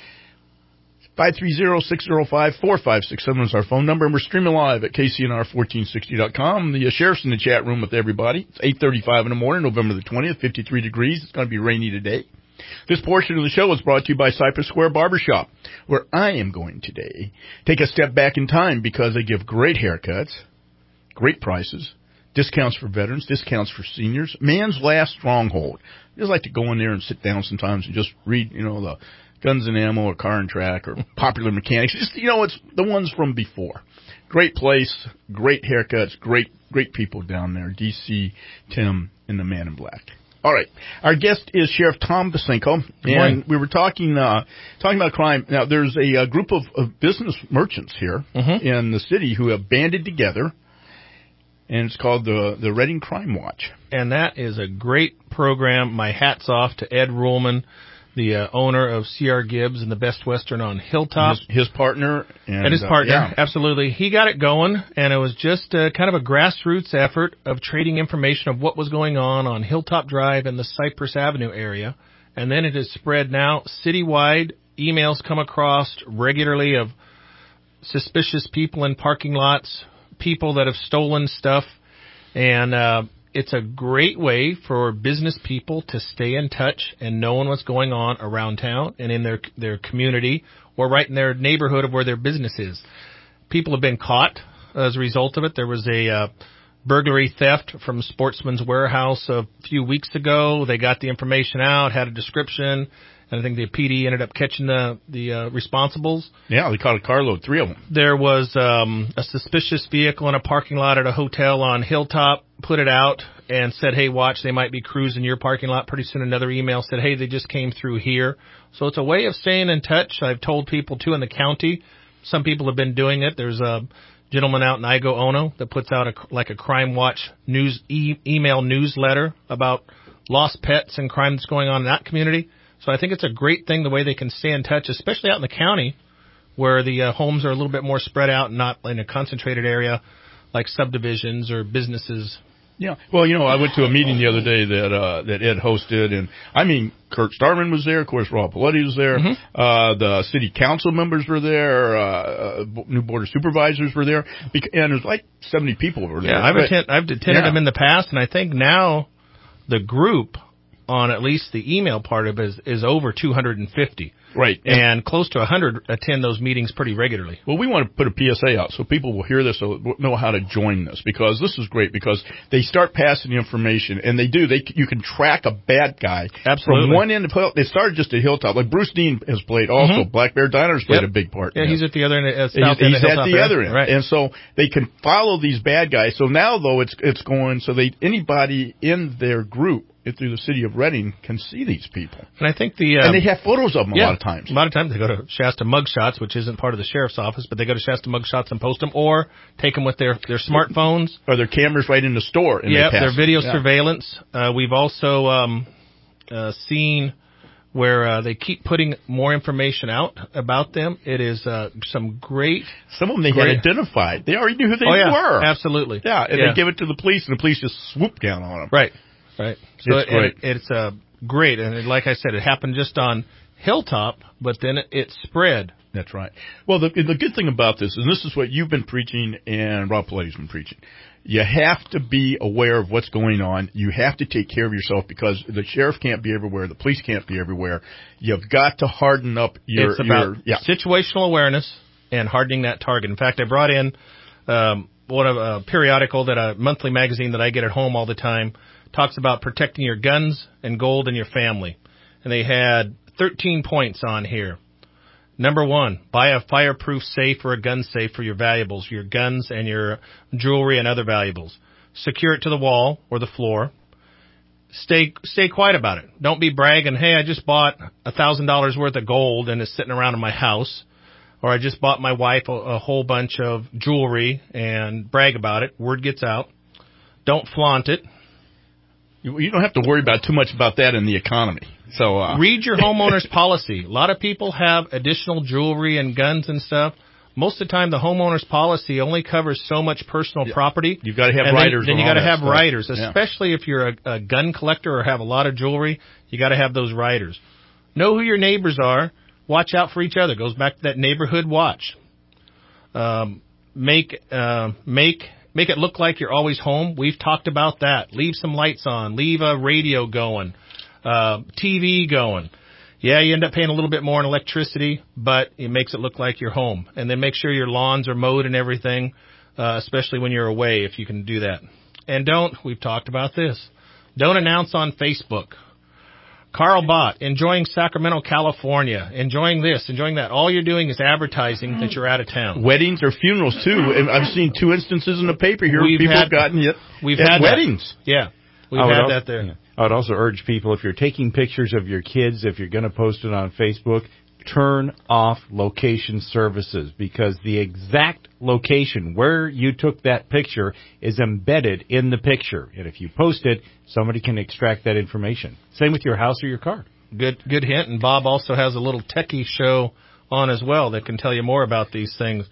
530-605-4567 is our phone number, and we're streaming live at KCNR1460.com. The sheriff's in the chat room with everybody. It's 8:35 in the morning, November the 20th, 53 degrees. It's going to be rainy today. This portion of the show is brought to you by Cypress Square Barbershop, where I am going today. Take a step back in time because they give great haircuts, great prices, discounts for veterans, discounts for seniors. Man's last stronghold. I just like to go in there and sit down sometimes and just read, the Guns and Ammo or Car and Track or Popular Mechanics. Just, it's the ones from before. Great place, great haircuts, great people down there. DC, Tim, and the Man in Black. All right. Our guest is Sheriff Tom Bosinko, and we were talking about crime. Now, there's a group of business merchants here in the city who have banded together, and it's called the Reading Crime Watch. And that is a great program. My hat's off to Ed Ruhlman, the owner of C.R. Gibbs and the Best Western on Hilltop. His partner. And his partner, absolutely. He got it going, and it was just kind of a grassroots effort of trading information of what was going on Hilltop Drive and the Cypress Avenue area. And then it has spread now citywide. Emails come across regularly of suspicious people in parking lots, people that have stolen stuff, and it's a great way for business people to stay in touch and knowing what's going on around town and in their community or right in their neighborhood of where their business is. People have been caught as a result of it. There was a burglary theft from Sportsman's Warehouse a few weeks ago. They got the information out, had a description, and I think the PD ended up catching the responsibles. Yeah, they caught a carload, 3 of them. There was a suspicious vehicle in a parking lot at a hotel on Hilltop, put it out and said, hey, watch, they might be cruising your parking lot. Pretty soon another email said, hey, they just came through here. So it's a way of staying in touch. I've told people, too, in the county. Some people have been doing it. There's a gentleman out in Igo Ono that puts out a Crime Watch news email newsletter about lost pets and crime that's going on in that community. So I think it's a great thing, the way they can stay in touch, especially out in the county where the homes are a little bit more spread out and not in a concentrated area like subdivisions or businesses. Yeah. Well, I went to a meeting the other day that Ed hosted, and Kurt Starman was there. Of course, Rob Paletti was there. The city council members were there. New board of supervisors were there. And there's like 70 people were there. Yeah, I've attended them in the past, and I think now the group on at least the email part of it is over 250. Right. And close to 100 attend those meetings pretty regularly. Well, we want to put a PSA out so people will hear this, so know how to join this, because this is great, because they start passing the information, and you can track a bad guy. Absolutely. From one end of it started just at Hilltop. Like Bruce Dean has played also. Black Bear Diner has played a big part. Yeah, he's at the other end, He's at the other end. Right. And so they can follow these bad guys. So now, though, it's going so anybody in their group through the city of Reading can see these people. And I think and they have photos of them a lot of times. A lot of times they go to Shasta Mugshots, which isn't part of the sheriff's office, but they go to Shasta Mugshots and post them, or take them with their smartphones. Or their cameras right in the store. And their video surveillance. We've also seen where they keep putting more information out about them. It is some great... Some of them they had identified. They already knew who they were. Absolutely. Yeah, and they give it to the police, and the police just swoop down on them. Right. Right. So it's great. It's great. And like I said, it happened just on Hilltop, but then it spread That's right. Well, the good thing about this, and this is what you've been preaching and Rob Piletti's been preaching, you have to be aware of what's going on. You have to take care of yourself because the sheriff can't be everywhere. The police can't be everywhere. You've got to harden up It's about situational awareness and hardening that target. In fact, I brought in one of a periodical that a monthly magazine that I get at home all the time talks about protecting your guns and gold and your family. And they had 13 points on here. Number 1, buy a fireproof safe or a gun safe for your valuables, your guns and your jewelry and other valuables. Secure it to the wall or the floor. Stay quiet about it. Don't be bragging, hey, I just bought $1,000 worth of gold and it's sitting around in my house. Or I just bought my wife a whole bunch of jewelry and brag about it. Word gets out. Don't flaunt it. You don't have to worry about too much about that in the economy. So read your homeowner's policy. A lot of people have additional jewelry and guns and stuff. Most of the time, the homeowner's policy only covers so much personal property. You've got to have riders. Then you got to have riders, Yeah. especially if you're a gun collector or have a lot of jewelry. You got to have those riders. Know who your neighbors are. Watch out for each other. Goes back to that neighborhood watch. Make it look like you're always home. We've talked about that. Leave some lights on. Leave a radio going. TV going. Yeah, you end up paying a little bit more in electricity, but it makes it look like you're home. And then make sure your lawns are mowed and everything, especially when you're away, if you can do that. And we've talked about this, don't announce on Facebook. Carl Bott, enjoying Sacramento, California, enjoying this, enjoying that. All you're doing is advertising that you're out of town. Weddings or funerals, too. And I've seen 2 instances in the paper here. People have gotten We've had weddings. That. Yeah, we've had that there. Yeah. I would also urge people, if you're taking pictures of your kids, if you're going to post it on Facebook, turn off location services because the exact location where you took that picture is embedded in the picture. And if you post it, somebody can extract that information. Same with your house or your car. Good hint. And Bob also has a little techie show on as well that can tell you more about these things.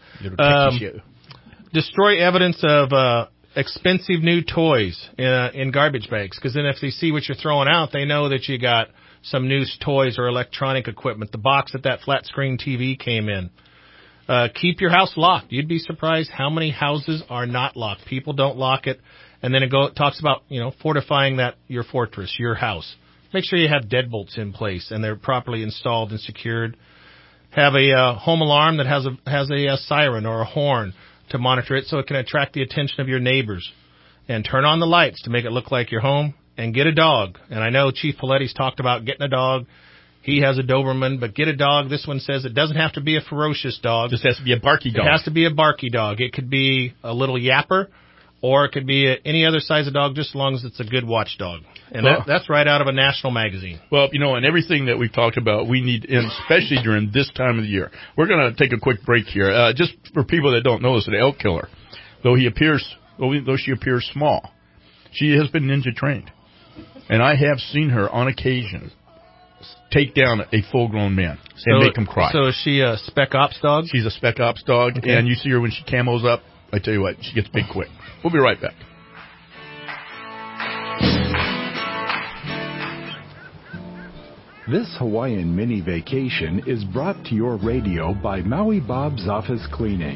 Destroy evidence of expensive new toys in garbage bags, because then if they see what you're throwing out, they know that you got some new toys or electronic equipment. The box that flat screen TV came in. Keep your house locked. You'd be surprised how many houses are not locked. People don't lock it. And then it talks about, fortifying your fortress, your house. Make sure you have deadbolts in place and they're properly installed and secured. Have a home alarm that has a siren or a horn to monitor it so it can attract the attention of your neighbors. And turn on the lights to make it look like you're home. And get a dog. And I know Chief Piletti's talked about getting a dog. He has a Doberman, but get a dog. This one says it doesn't have to be a ferocious dog. Just has to be a barky dog. It has to be a barky dog. It could be a little yapper, or it could be any other size of dog, just as long as it's a good watchdog. And that's right out of a national magazine. Well, and everything that we've talked about, we need, and especially during this time of the year. We're going to take a quick break here. Just for people that don't know, it's an elk killer. Though she appears small, she has been ninja trained. And I have seen her on occasion take down a full-grown man and make him cry. So is she a Spec Ops dog? She's a Spec Ops dog, okay. And you see her when she camos up. I tell you what, she gets big quick. We'll be right back. This Hawaiian mini vacation is brought to your radio by Maui Bob's Office Cleaning.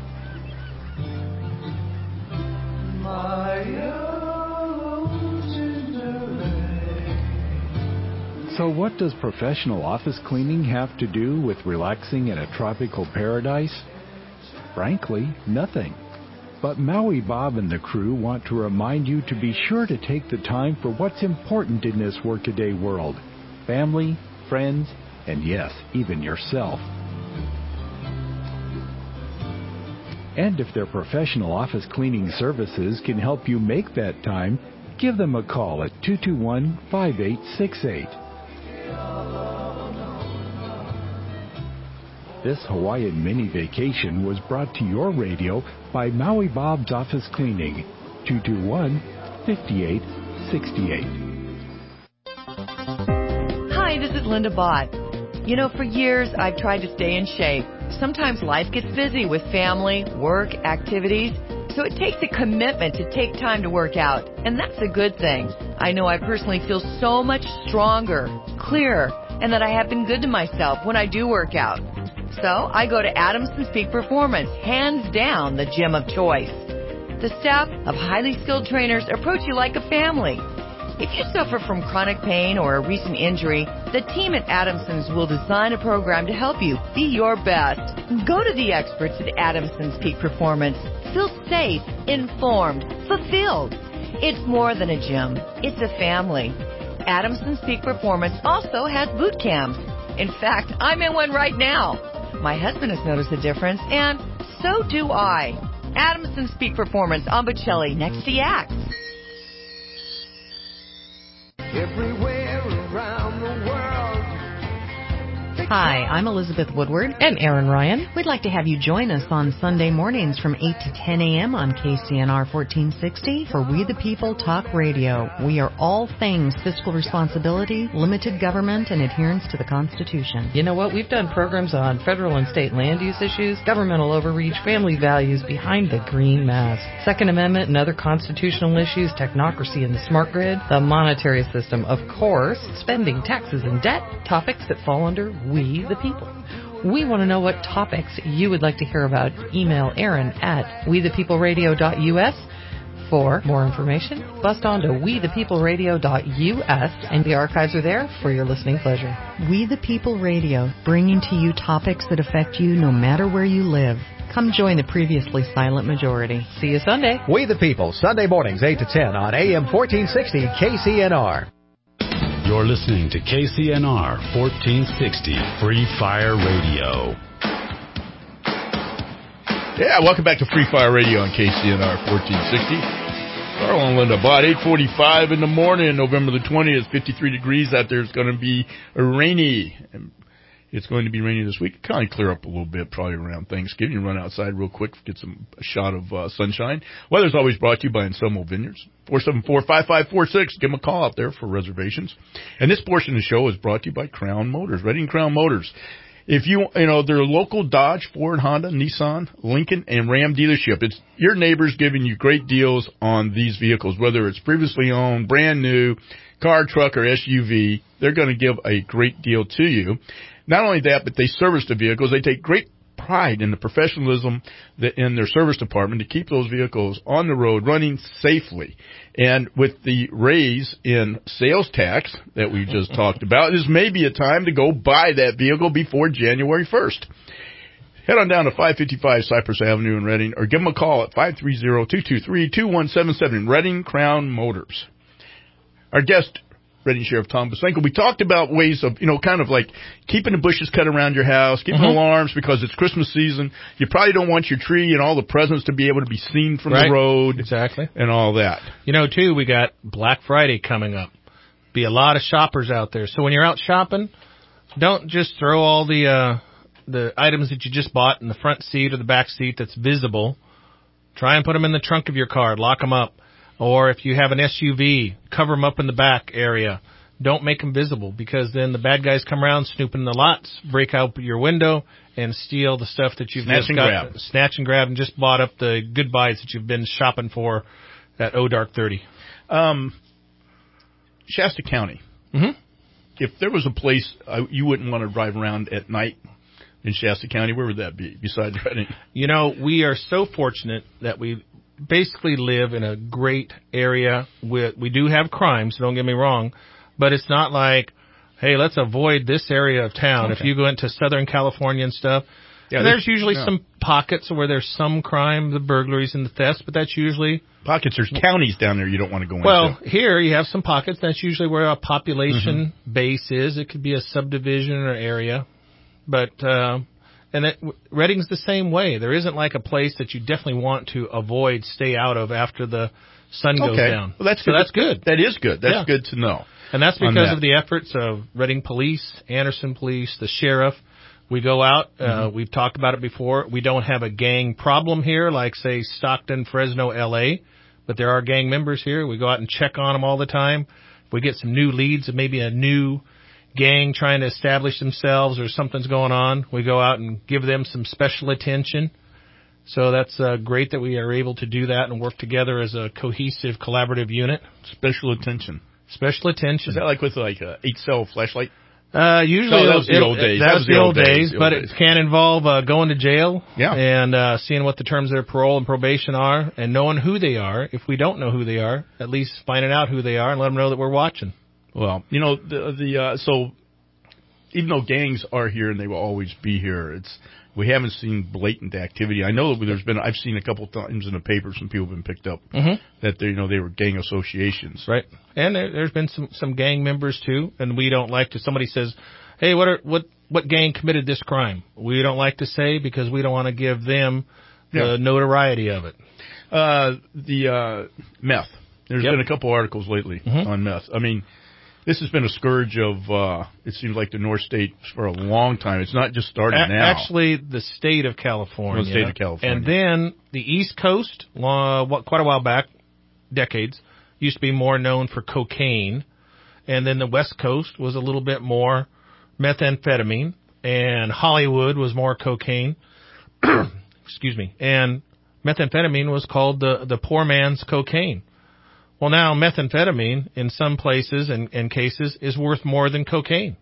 So what does professional office cleaning have to do with relaxing in a tropical paradise? Frankly, nothing. But Maui Bob and the crew want to remind you to be sure to take the time for what's important in this workaday world. Family, friends, and yes, even yourself. And if their professional office cleaning services can help you make that time, give them a call at 221-5868. This Hawaiian mini vacation was brought to your radio by Maui Bob's Office Cleaning, 221-5868. Hi, this is Linda Bott. For years I've tried to stay in shape. Sometimes life gets busy with family, work, activities, so it takes a commitment to take time to work out, and that's a good thing. I know I personally feel so much stronger, clearer, and that I have been good to myself when I do work out. So I go to Adamson's Peak Performance, hands down the gym of choice. The staff of highly skilled trainers approach you like a family. If you suffer from chronic pain or a recent injury, the team at Adamson's will design a program to help you be your best. Go to the experts at Adamson's Peak Performance. Feel safe, informed, fulfilled. It's more than a gym. It's a family. Adamson's Peak Performance also has boot camps. In fact, I'm in one right now. My husband has noticed a difference, and so do I. Adamson's Peak Performance on Bocelli, next to Yak. Everywhere around the world. Hi, I'm Elizabeth Woodward. And Aaron Ryan. We'd like to have you join us on Sunday mornings from 8 to 10 a.m. on KCNR 1460 for We the People Talk Radio. We are all things fiscal responsibility, limited government, and adherence to the Constitution. You know what? We've done programs on federal and state land use issues, governmental overreach, family values behind the green mask, Second Amendment and other constitutional issues, technocracy and the smart grid, the monetary system, of course, spending, taxes, and debt, topics that fall under We the People. We want to know what topics you would like to hear about. Email Aaron at wethepeopleradio.us for more information. Bust on to wethepeopleradio.us, and the archives are there for your listening pleasure. We the People Radio, bringing to you topics that affect you no matter where you live. Come join the previously silent majority. See you Sunday. We the People, Sunday mornings 8 to 10 on AM 1460 KCNR. You're listening to KCNR 1460 Free Fire Radio. Yeah, welcome back to Free Fire Radio on KCNR 1460. Carl and Linda, about 8:45 in the morning, November the 20th, 53 degrees out there. It's going to be rainy. It's going to be rainy this week. Kind of clear up a little bit, probably around Thanksgiving. You run outside real quick, get a shot of sunshine. Weather's always brought to you by Anselmo Vineyards. 474-5546. Give them a call out there for reservations. And this portion of the show is brought to you by Crown Motors, Reading Crown Motors. If you know, they're a local Dodge, Ford, Honda, Nissan, Lincoln, and Ram dealership. It's your neighbors giving you great deals on these vehicles, whether it's previously owned, brand new, car, truck, or SUV. They're going to give a great deal to you. Not only that, but they service the vehicles. They take great pride in the professionalism in their service department to keep those vehicles on the road running safely. And with the raise in sales tax that we just talked about, this may be a time to go buy that vehicle before January 1st. Head on down to 555 Cypress Avenue in Reading or give them a call at 530-223-2177 in Reading Crown Motors. Our guest, Reading Sheriff Tom Bosanko, we talked about ways of, kind of like keeping the bushes cut around your house, keeping alarms because it's Christmas season. You probably don't want your tree and all the presents to be able to be seen from the road. Exactly. And all that. Too, we got Black Friday coming up. Be a lot of shoppers out there. So when you're out shopping, don't just throw all the items that you just bought in the front seat or the back seat that's visible. Try and put them in the trunk of your car. Lock them up. Or if you have an SUV, cover them up in the back area. Don't make them visible because then the bad guys come around, snoop in the lots, break out your window, and steal the stuff that you've snatch and grab and just bought up the good buys that you've been shopping for at Dark 30. Shasta County. If there was a place you wouldn't want to drive around at night in Shasta County, where would that be besides Reading? We are so fortunate that we basically live in a great area. We do have crime, so don't get me wrong, but it's not like, hey, let's avoid this area of town. Okay. If you go into Southern California and stuff, there's usually some pockets where there's some crime, the burglaries and the thefts, but that's usually... Pockets, there's counties down there you don't want to go into. Well, here you have some pockets. That's usually where a population base is. It could be a subdivision or area, but... Reading's the same way. There isn't like a place that you definitely want to avoid, stay out of after the sun goes down. Well, that's good. That's good. That is good. That's good to know. And that's because of the efforts of Reading Police, Anderson Police, the sheriff. We go out. We've talked about it before. We don't have a gang problem here like, say, Stockton, Fresno, L.A., but there are gang members here. We go out and check on them all the time. If we get some new leads and maybe a new gang trying to establish themselves or something's going on, we go out and give them some special attention. So that's great that we are able to do that and work together as a cohesive, collaborative unit. Special attention. Special attention. Is that like with like a 8-cell flashlight? Usually, that was the old days. That was the old days, but it can involve going to jail Yeah. and seeing what the terms of their parole and probation are and knowing who they are. If we don't know who they are, at least finding out who they are and let them know that we're watching. Well, you know, so even though gangs are here and they will always be here, we haven't seen blatant activity. I know that I've seen a couple times in the paper some people have been picked up that they were gang associations. Right. And there's been some gang members too, and we don't like to, somebody says, hey, what gang committed this crime? We don't like to say because we don't want to give them the notoriety of it. The meth. There's been a couple articles lately on meth. I mean, this has been a scourge of, it seems like the North State for a long time. It's not just started now. Actually, the state of California. The state of California. And then the East Coast, quite a while back, decades, used to be more known for cocaine. And then the West Coast was a little bit more methamphetamine. And Hollywood was more cocaine. Excuse me. And methamphetamine was called the poor man's cocaine. Well, now methamphetamine in some places and cases is worth more than cocaine.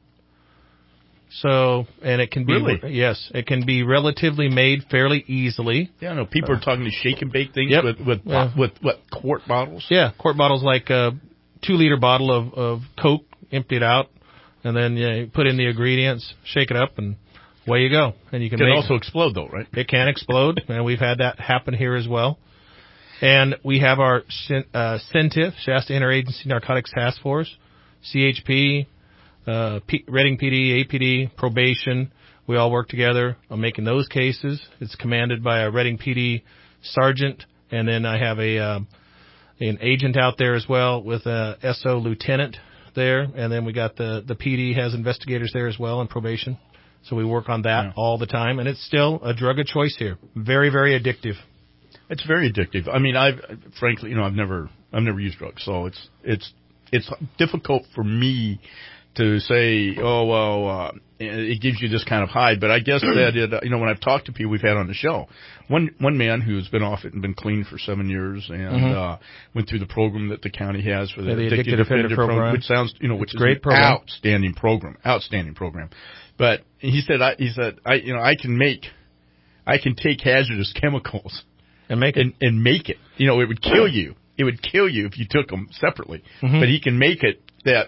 So, and it can be, yes, it can be relatively made fairly easily. Yeah, I know people are talking to shake and bake things with what, quart bottles? Yeah, quart bottles like a 2-liter bottle of Coke, empty it out, and then you put in the ingredients, shake it up, and away you go. And you can also explode though, right? It can explode, and we've had that happen here as well. And we have our CENTIF, Shasta Interagency Narcotics Task Force, CHP, Reading PD, APD, probation. We all work together on making those cases. It's commanded by a Reading PD sergeant, and then I have an agent out there as well with a SO lieutenant there, and then we got the PD has investigators there as well and probation. So we work on that all the time, and it's still a drug of choice here. Very, very addictive. It's very addictive. I mean, I've never used drugs, so it's difficult for me to say, it gives you this kind of high. But I guess that when I've talked to people we've had on the show, one man who's been off it and been clean for 7 years and went through the program that the county has for the Addicted Offender Program, which sounds which is great program. Outstanding program. But he said I can take hazardous chemicals. And make it. It would kill you. It would kill you if you took them separately. But he can make it that,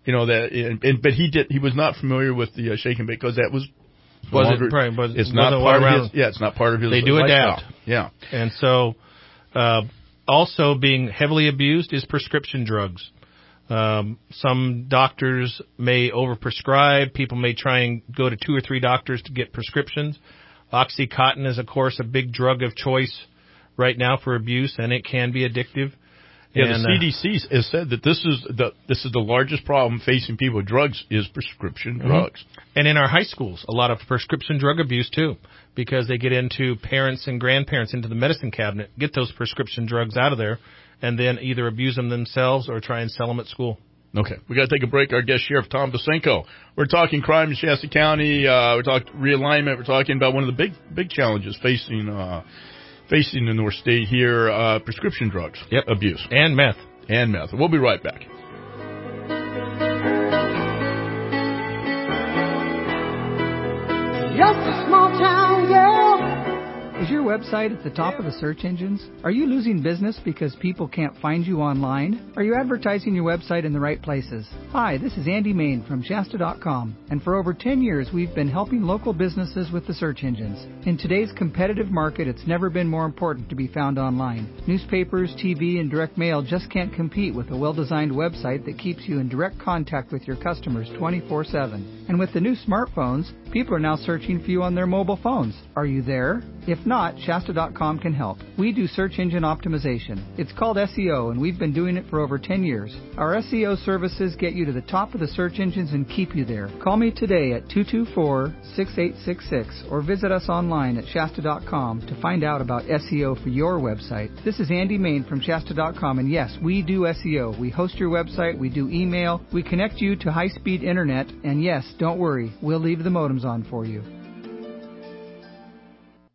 but he was not familiar with the shake and bake because that it's not part of his. Yeah, it's not part of his. They do adapt. Yeah. And so, also being heavily abused is prescription drugs. Some doctors may overprescribe. People may try and go to 2 or 3 doctors to get prescriptions. OxyContin is, of course, a big drug of choice right now for abuse, and it can be addictive. Yeah, the CDC has said that this is the largest problem facing people with drugs is prescription drugs. And in our high schools, a lot of prescription drug abuse too, because they get into parents and grandparents into the medicine cabinet, get those prescription drugs out of there, and then either abuse them themselves or try and sell them at school. Okay, we got to take a break. Our guest, Sheriff Tom Bosenko. We're talking crime in Shasta County. We're talking realignment. We're talking about one of the big challenges facing the North State here, prescription drugs abuse. And meth. We'll be right back. Just a small town girl. Is your website at the top of the search engines? Are you losing business because people can't find you online? Are you advertising your website in the right places? Hi, this is Andy Main from Shasta.com, and for over 10 years we've been helping local businesses with the search engines. In today's competitive market, it's never been more important to be found online. Newspapers, TV, and direct mail just can't compete with a well-designed website that keeps you in direct contact with your customers 24/7. And with the new smartphones, people are now searching for you on their mobile phones. Are you there? If not, Shasta.com can help. We do search engine optimization. It's called SEO, and we've been doing it for over 10 years. Our SEO services get you to the top of the search engines and keep you there. Call me today at 224-6866 or visit us online at Shasta.com to find out about SEO for your website. This is Andy Main from Shasta.com, and yes, we do SEO. We host your website, we do email, we connect you to high-speed internet, and yes, don't worry, we'll leave the modems on for you.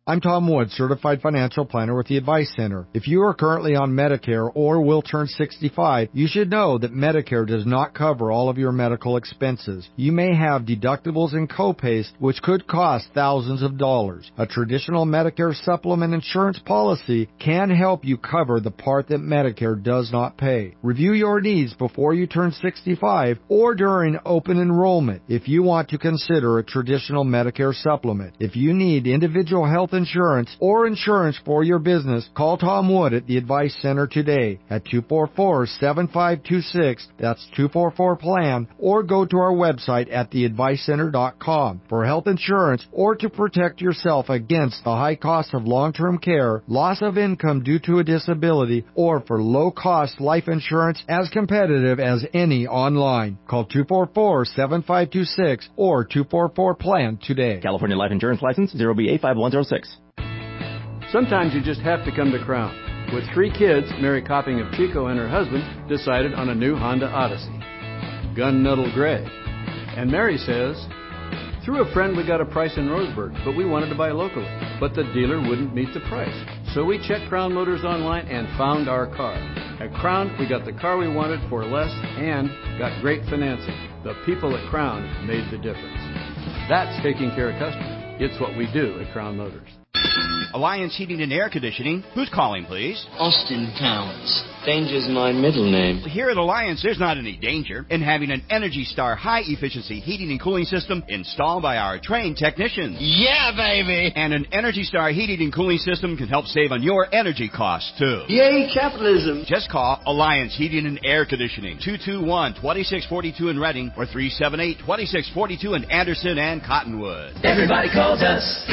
I'm Tom Wood, Certified Financial Planner with the Advice Center. If you are currently on Medicare or will turn 65, you should know that Medicare does not cover all of your medical expenses. You may have deductibles and copays which could cost thousands of dollars. A traditional Medicare supplement insurance policy can help you cover the part that Medicare does not pay. Review your needs before you turn 65 or during open enrollment if you want to consider a traditional Medicare supplement. If you need individual health insurance or insurance for your business, call Tom Wood at the Advice Center today at 244-7526. That's 244-PLAN, or go to our website at theadvicecenter.com for health insurance or to protect yourself against the high cost of long-term care, loss of income due to a disability, or for low-cost life insurance as competitive as any online. Call 244-7526 or 244-PLAN today. California Life Insurance License 0B85106. Sometimes you just have to come to Crown. With 3 kids, Mary Copping of Chico and her husband decided on a new Honda Odyssey, gun-metal gray. And Mary says, through a friend we got a price in Roseburg, but we wanted to buy locally. But the dealer wouldn't meet the price. So we checked Crown Motors online and found our car. At Crown, we got the car we wanted for less and got great financing. The people at Crown made the difference. That's taking care of customers. It's what we do at Crown Motors. Alliance Heating and Air Conditioning. Who's calling, please? Austin Towns. Danger's my middle name. Here at Alliance, there's not any danger in having an Energy Star high-efficiency heating and cooling system installed by our trained technicians. Yeah, baby! And an Energy Star heating and cooling system can help save on your energy costs, too. Yay, capitalism! Just call Alliance Heating and Air Conditioning, 221-2642 in Reading, or 378-2642 in Anderson and Cottonwood. Everybody calls us.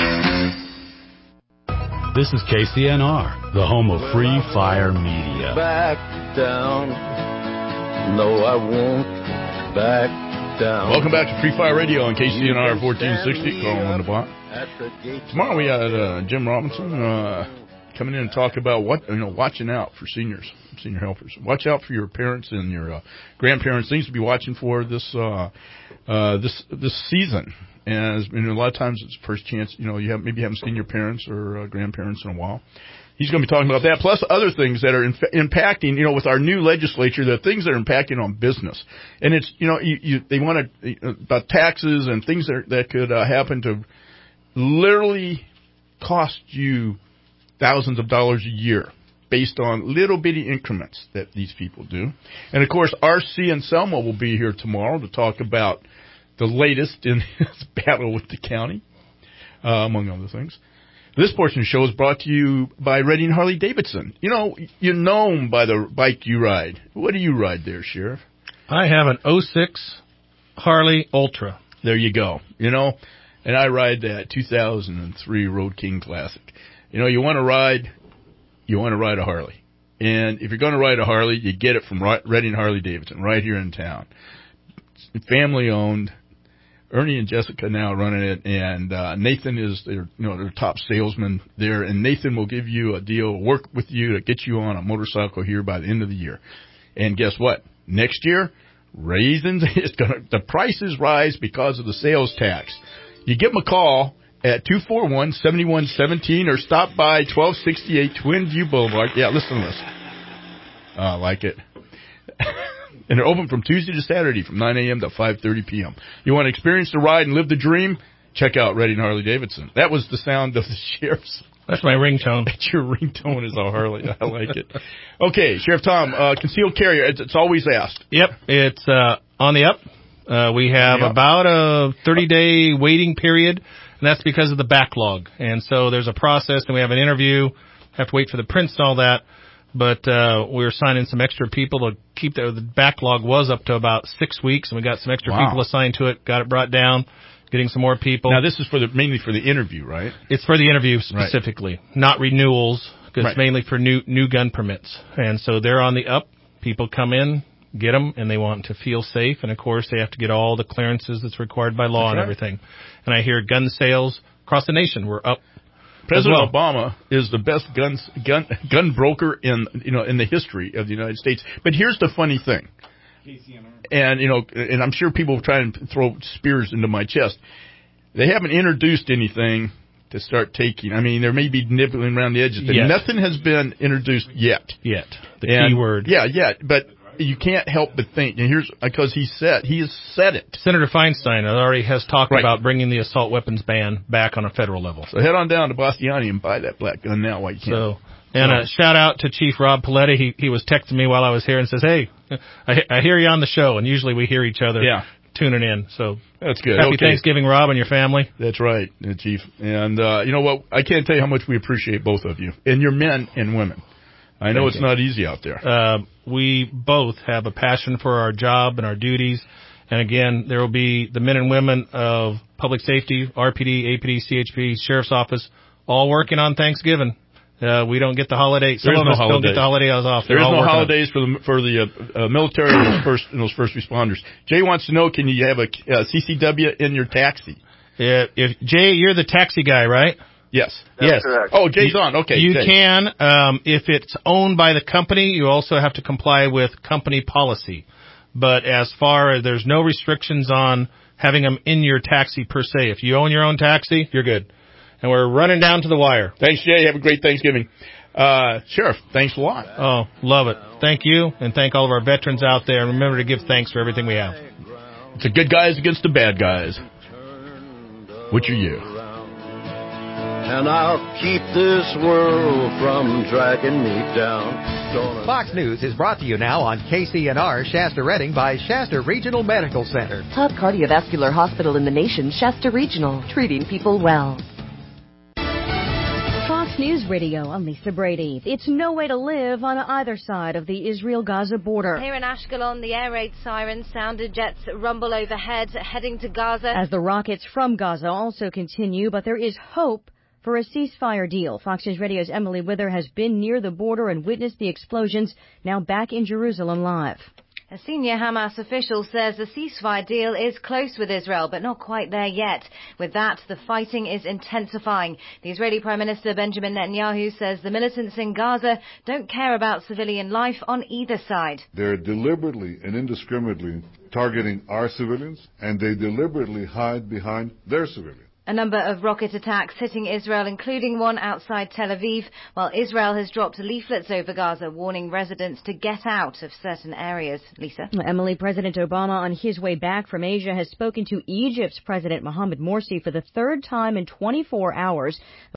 This is KCNR, the home of Free Fire Media. Back down. No, I won't back down. Welcome back to Free Fire Radio on KCNR 1460. Carl on the block. Tomorrow we got Jim Robinson coming in and talk about watching out for seniors, senior helpers. Watch out for your parents and your grandparents. Things to be watching for this season. And a lot of times it's the first chance, you haven't seen your parents or grandparents in a while. He's going to be talking about that, plus other things that are impacting, with our new legislature, the things that are impacting on business. And it's, they want to, about taxes and things that could happen to literally cost you thousands of dollars a year based on little bitty increments that these people do. And, of course, R.C. and Selma will be here tomorrow to talk about the latest in his battle with the county, among other things. This portion of the show is brought to you by Reading Harley-Davidson. You're known by the bike you ride. What do you ride there, Sheriff? I have an 06 Harley Ultra. There you go. And I ride that 2003 Road King Classic. You want to ride a Harley. And if you're going to ride a Harley, you get it from Reading Harley-Davidson right here in town. It's family-owned. Ernie and Jessica now running it, and Nathan is their top salesman there, and Nathan will give you a deal, work with you to get you on a motorcycle here by the end of the year. And guess what? Next year, the prices rise because of the sales tax. You give them a call at 241-7117 or stop by 1268 Twin View Boulevard. Yeah, listen to this. I like it. And they're open from Tuesday to Saturday from 9 a.m. to 5:30 p.m. You want to experience the ride and live the dream? Check out Reading Harley-Davidson. That was the sound of the Sheriff's. That's my ringtone. That's your ringtone is a Harley. I like it. Okay, Sheriff Tom, concealed carrier. It's always asked. Yep, it's on the up. We have about a 30-day waiting period, and that's because of the backlog. And so there's a process, and we have an interview. Have to wait for the prints and all that. But we're signing some extra people to keep the backlog was up to about 6 weeks, and we got some extra people assigned to it, got it brought down, getting some more people. Now, this is mainly for the interview, right? It's for the interview specifically, not renewals, because it's mainly for new gun permits. And so they're on the up. People come in, get them, and they want to feel safe. And, of course, they have to get all the clearances that's required by law and everything. And I hear gun sales across the nation were up. President Obama is the best gun broker in the history of the United States. But here's the funny thing, and I'm sure people try and throw spears into my chest. They haven't introduced anything to start taking. I mean, there may be nibbling around the edges, but nothing has been introduced yet. The key word. Yeah, but you can't help but think, and here's because he has said it. Senator Feinstein already has talked about bringing the assault weapons ban back on a federal level. So head on down to Bastiani and buy that black gun now while you can. And a shout out to Chief Rob Paletti. He was texting me while I was here and says, "Hey, I hear you on the show," and usually we hear each other tuning in. So that's good. Happy Thanksgiving, Rob, and your family. That's right, Chief. And you know what? I can't tell you how much we appreciate both of you and your men and women. I know it's not easy out there. We both have a passion for our job and our duties. And again, there will be the men and women of public safety, RPD, APD, CHP, Sheriff's Office, all working on Thanksgiving. We don't get the holiday. Some of us don't get the holidays off. There is no holidays for the military and those first responders. Jay wants to know, can you have a CCW in your taxi? If Jay, you're the taxi guy, right? Yes. That's correct. Oh, Jay's on. Okay. You can. If it's owned by the company, you also have to comply with company policy. But as far as there's no restrictions on having them in your taxi per se. If you own your own taxi, you're good. And we're running down to the wire. Thanks, Jay. Have a great Thanksgiving. Sheriff, thanks a lot. Oh, love it. Thank you, and thank all of our veterans out there. And remember to give thanks for everything we have. It's the good guys against the bad guys. Which are you? And I'll keep this world from dragging me down. Fox News is brought to you now on KCNR Shasta Redding by Shasta Regional Medical Center. Top cardiovascular hospital in the nation, Shasta Regional, treating people well. Fox News Radio, I'm Lisa Brady. It's no way to live on either side of the Israel-Gaza border. Here in Ashkelon, the air raid sirens sounded, jets rumble overhead, heading to Gaza. As the rockets from Gaza also continue, but there is hope for a ceasefire deal. Fox News Radio's Emily Wither has been near the border and witnessed the explosions, now back in Jerusalem live. A senior Hamas official says the ceasefire deal is close with Israel, but not quite there yet. With that, the fighting is intensifying. The Israeli Prime Minister Benjamin Netanyahu says the militants in Gaza don't care about civilian life on either side. They're deliberately and indiscriminately targeting our civilians, and they deliberately hide behind their civilians. A number of rocket attacks hitting Israel, including one outside Tel Aviv, while Israel has dropped leaflets over Gaza warning residents to get out of certain areas. Lisa? Emily, President Obama on his way back from Asia has spoken to Egypt's President Mohamed Morsi for the third time in 24 hours.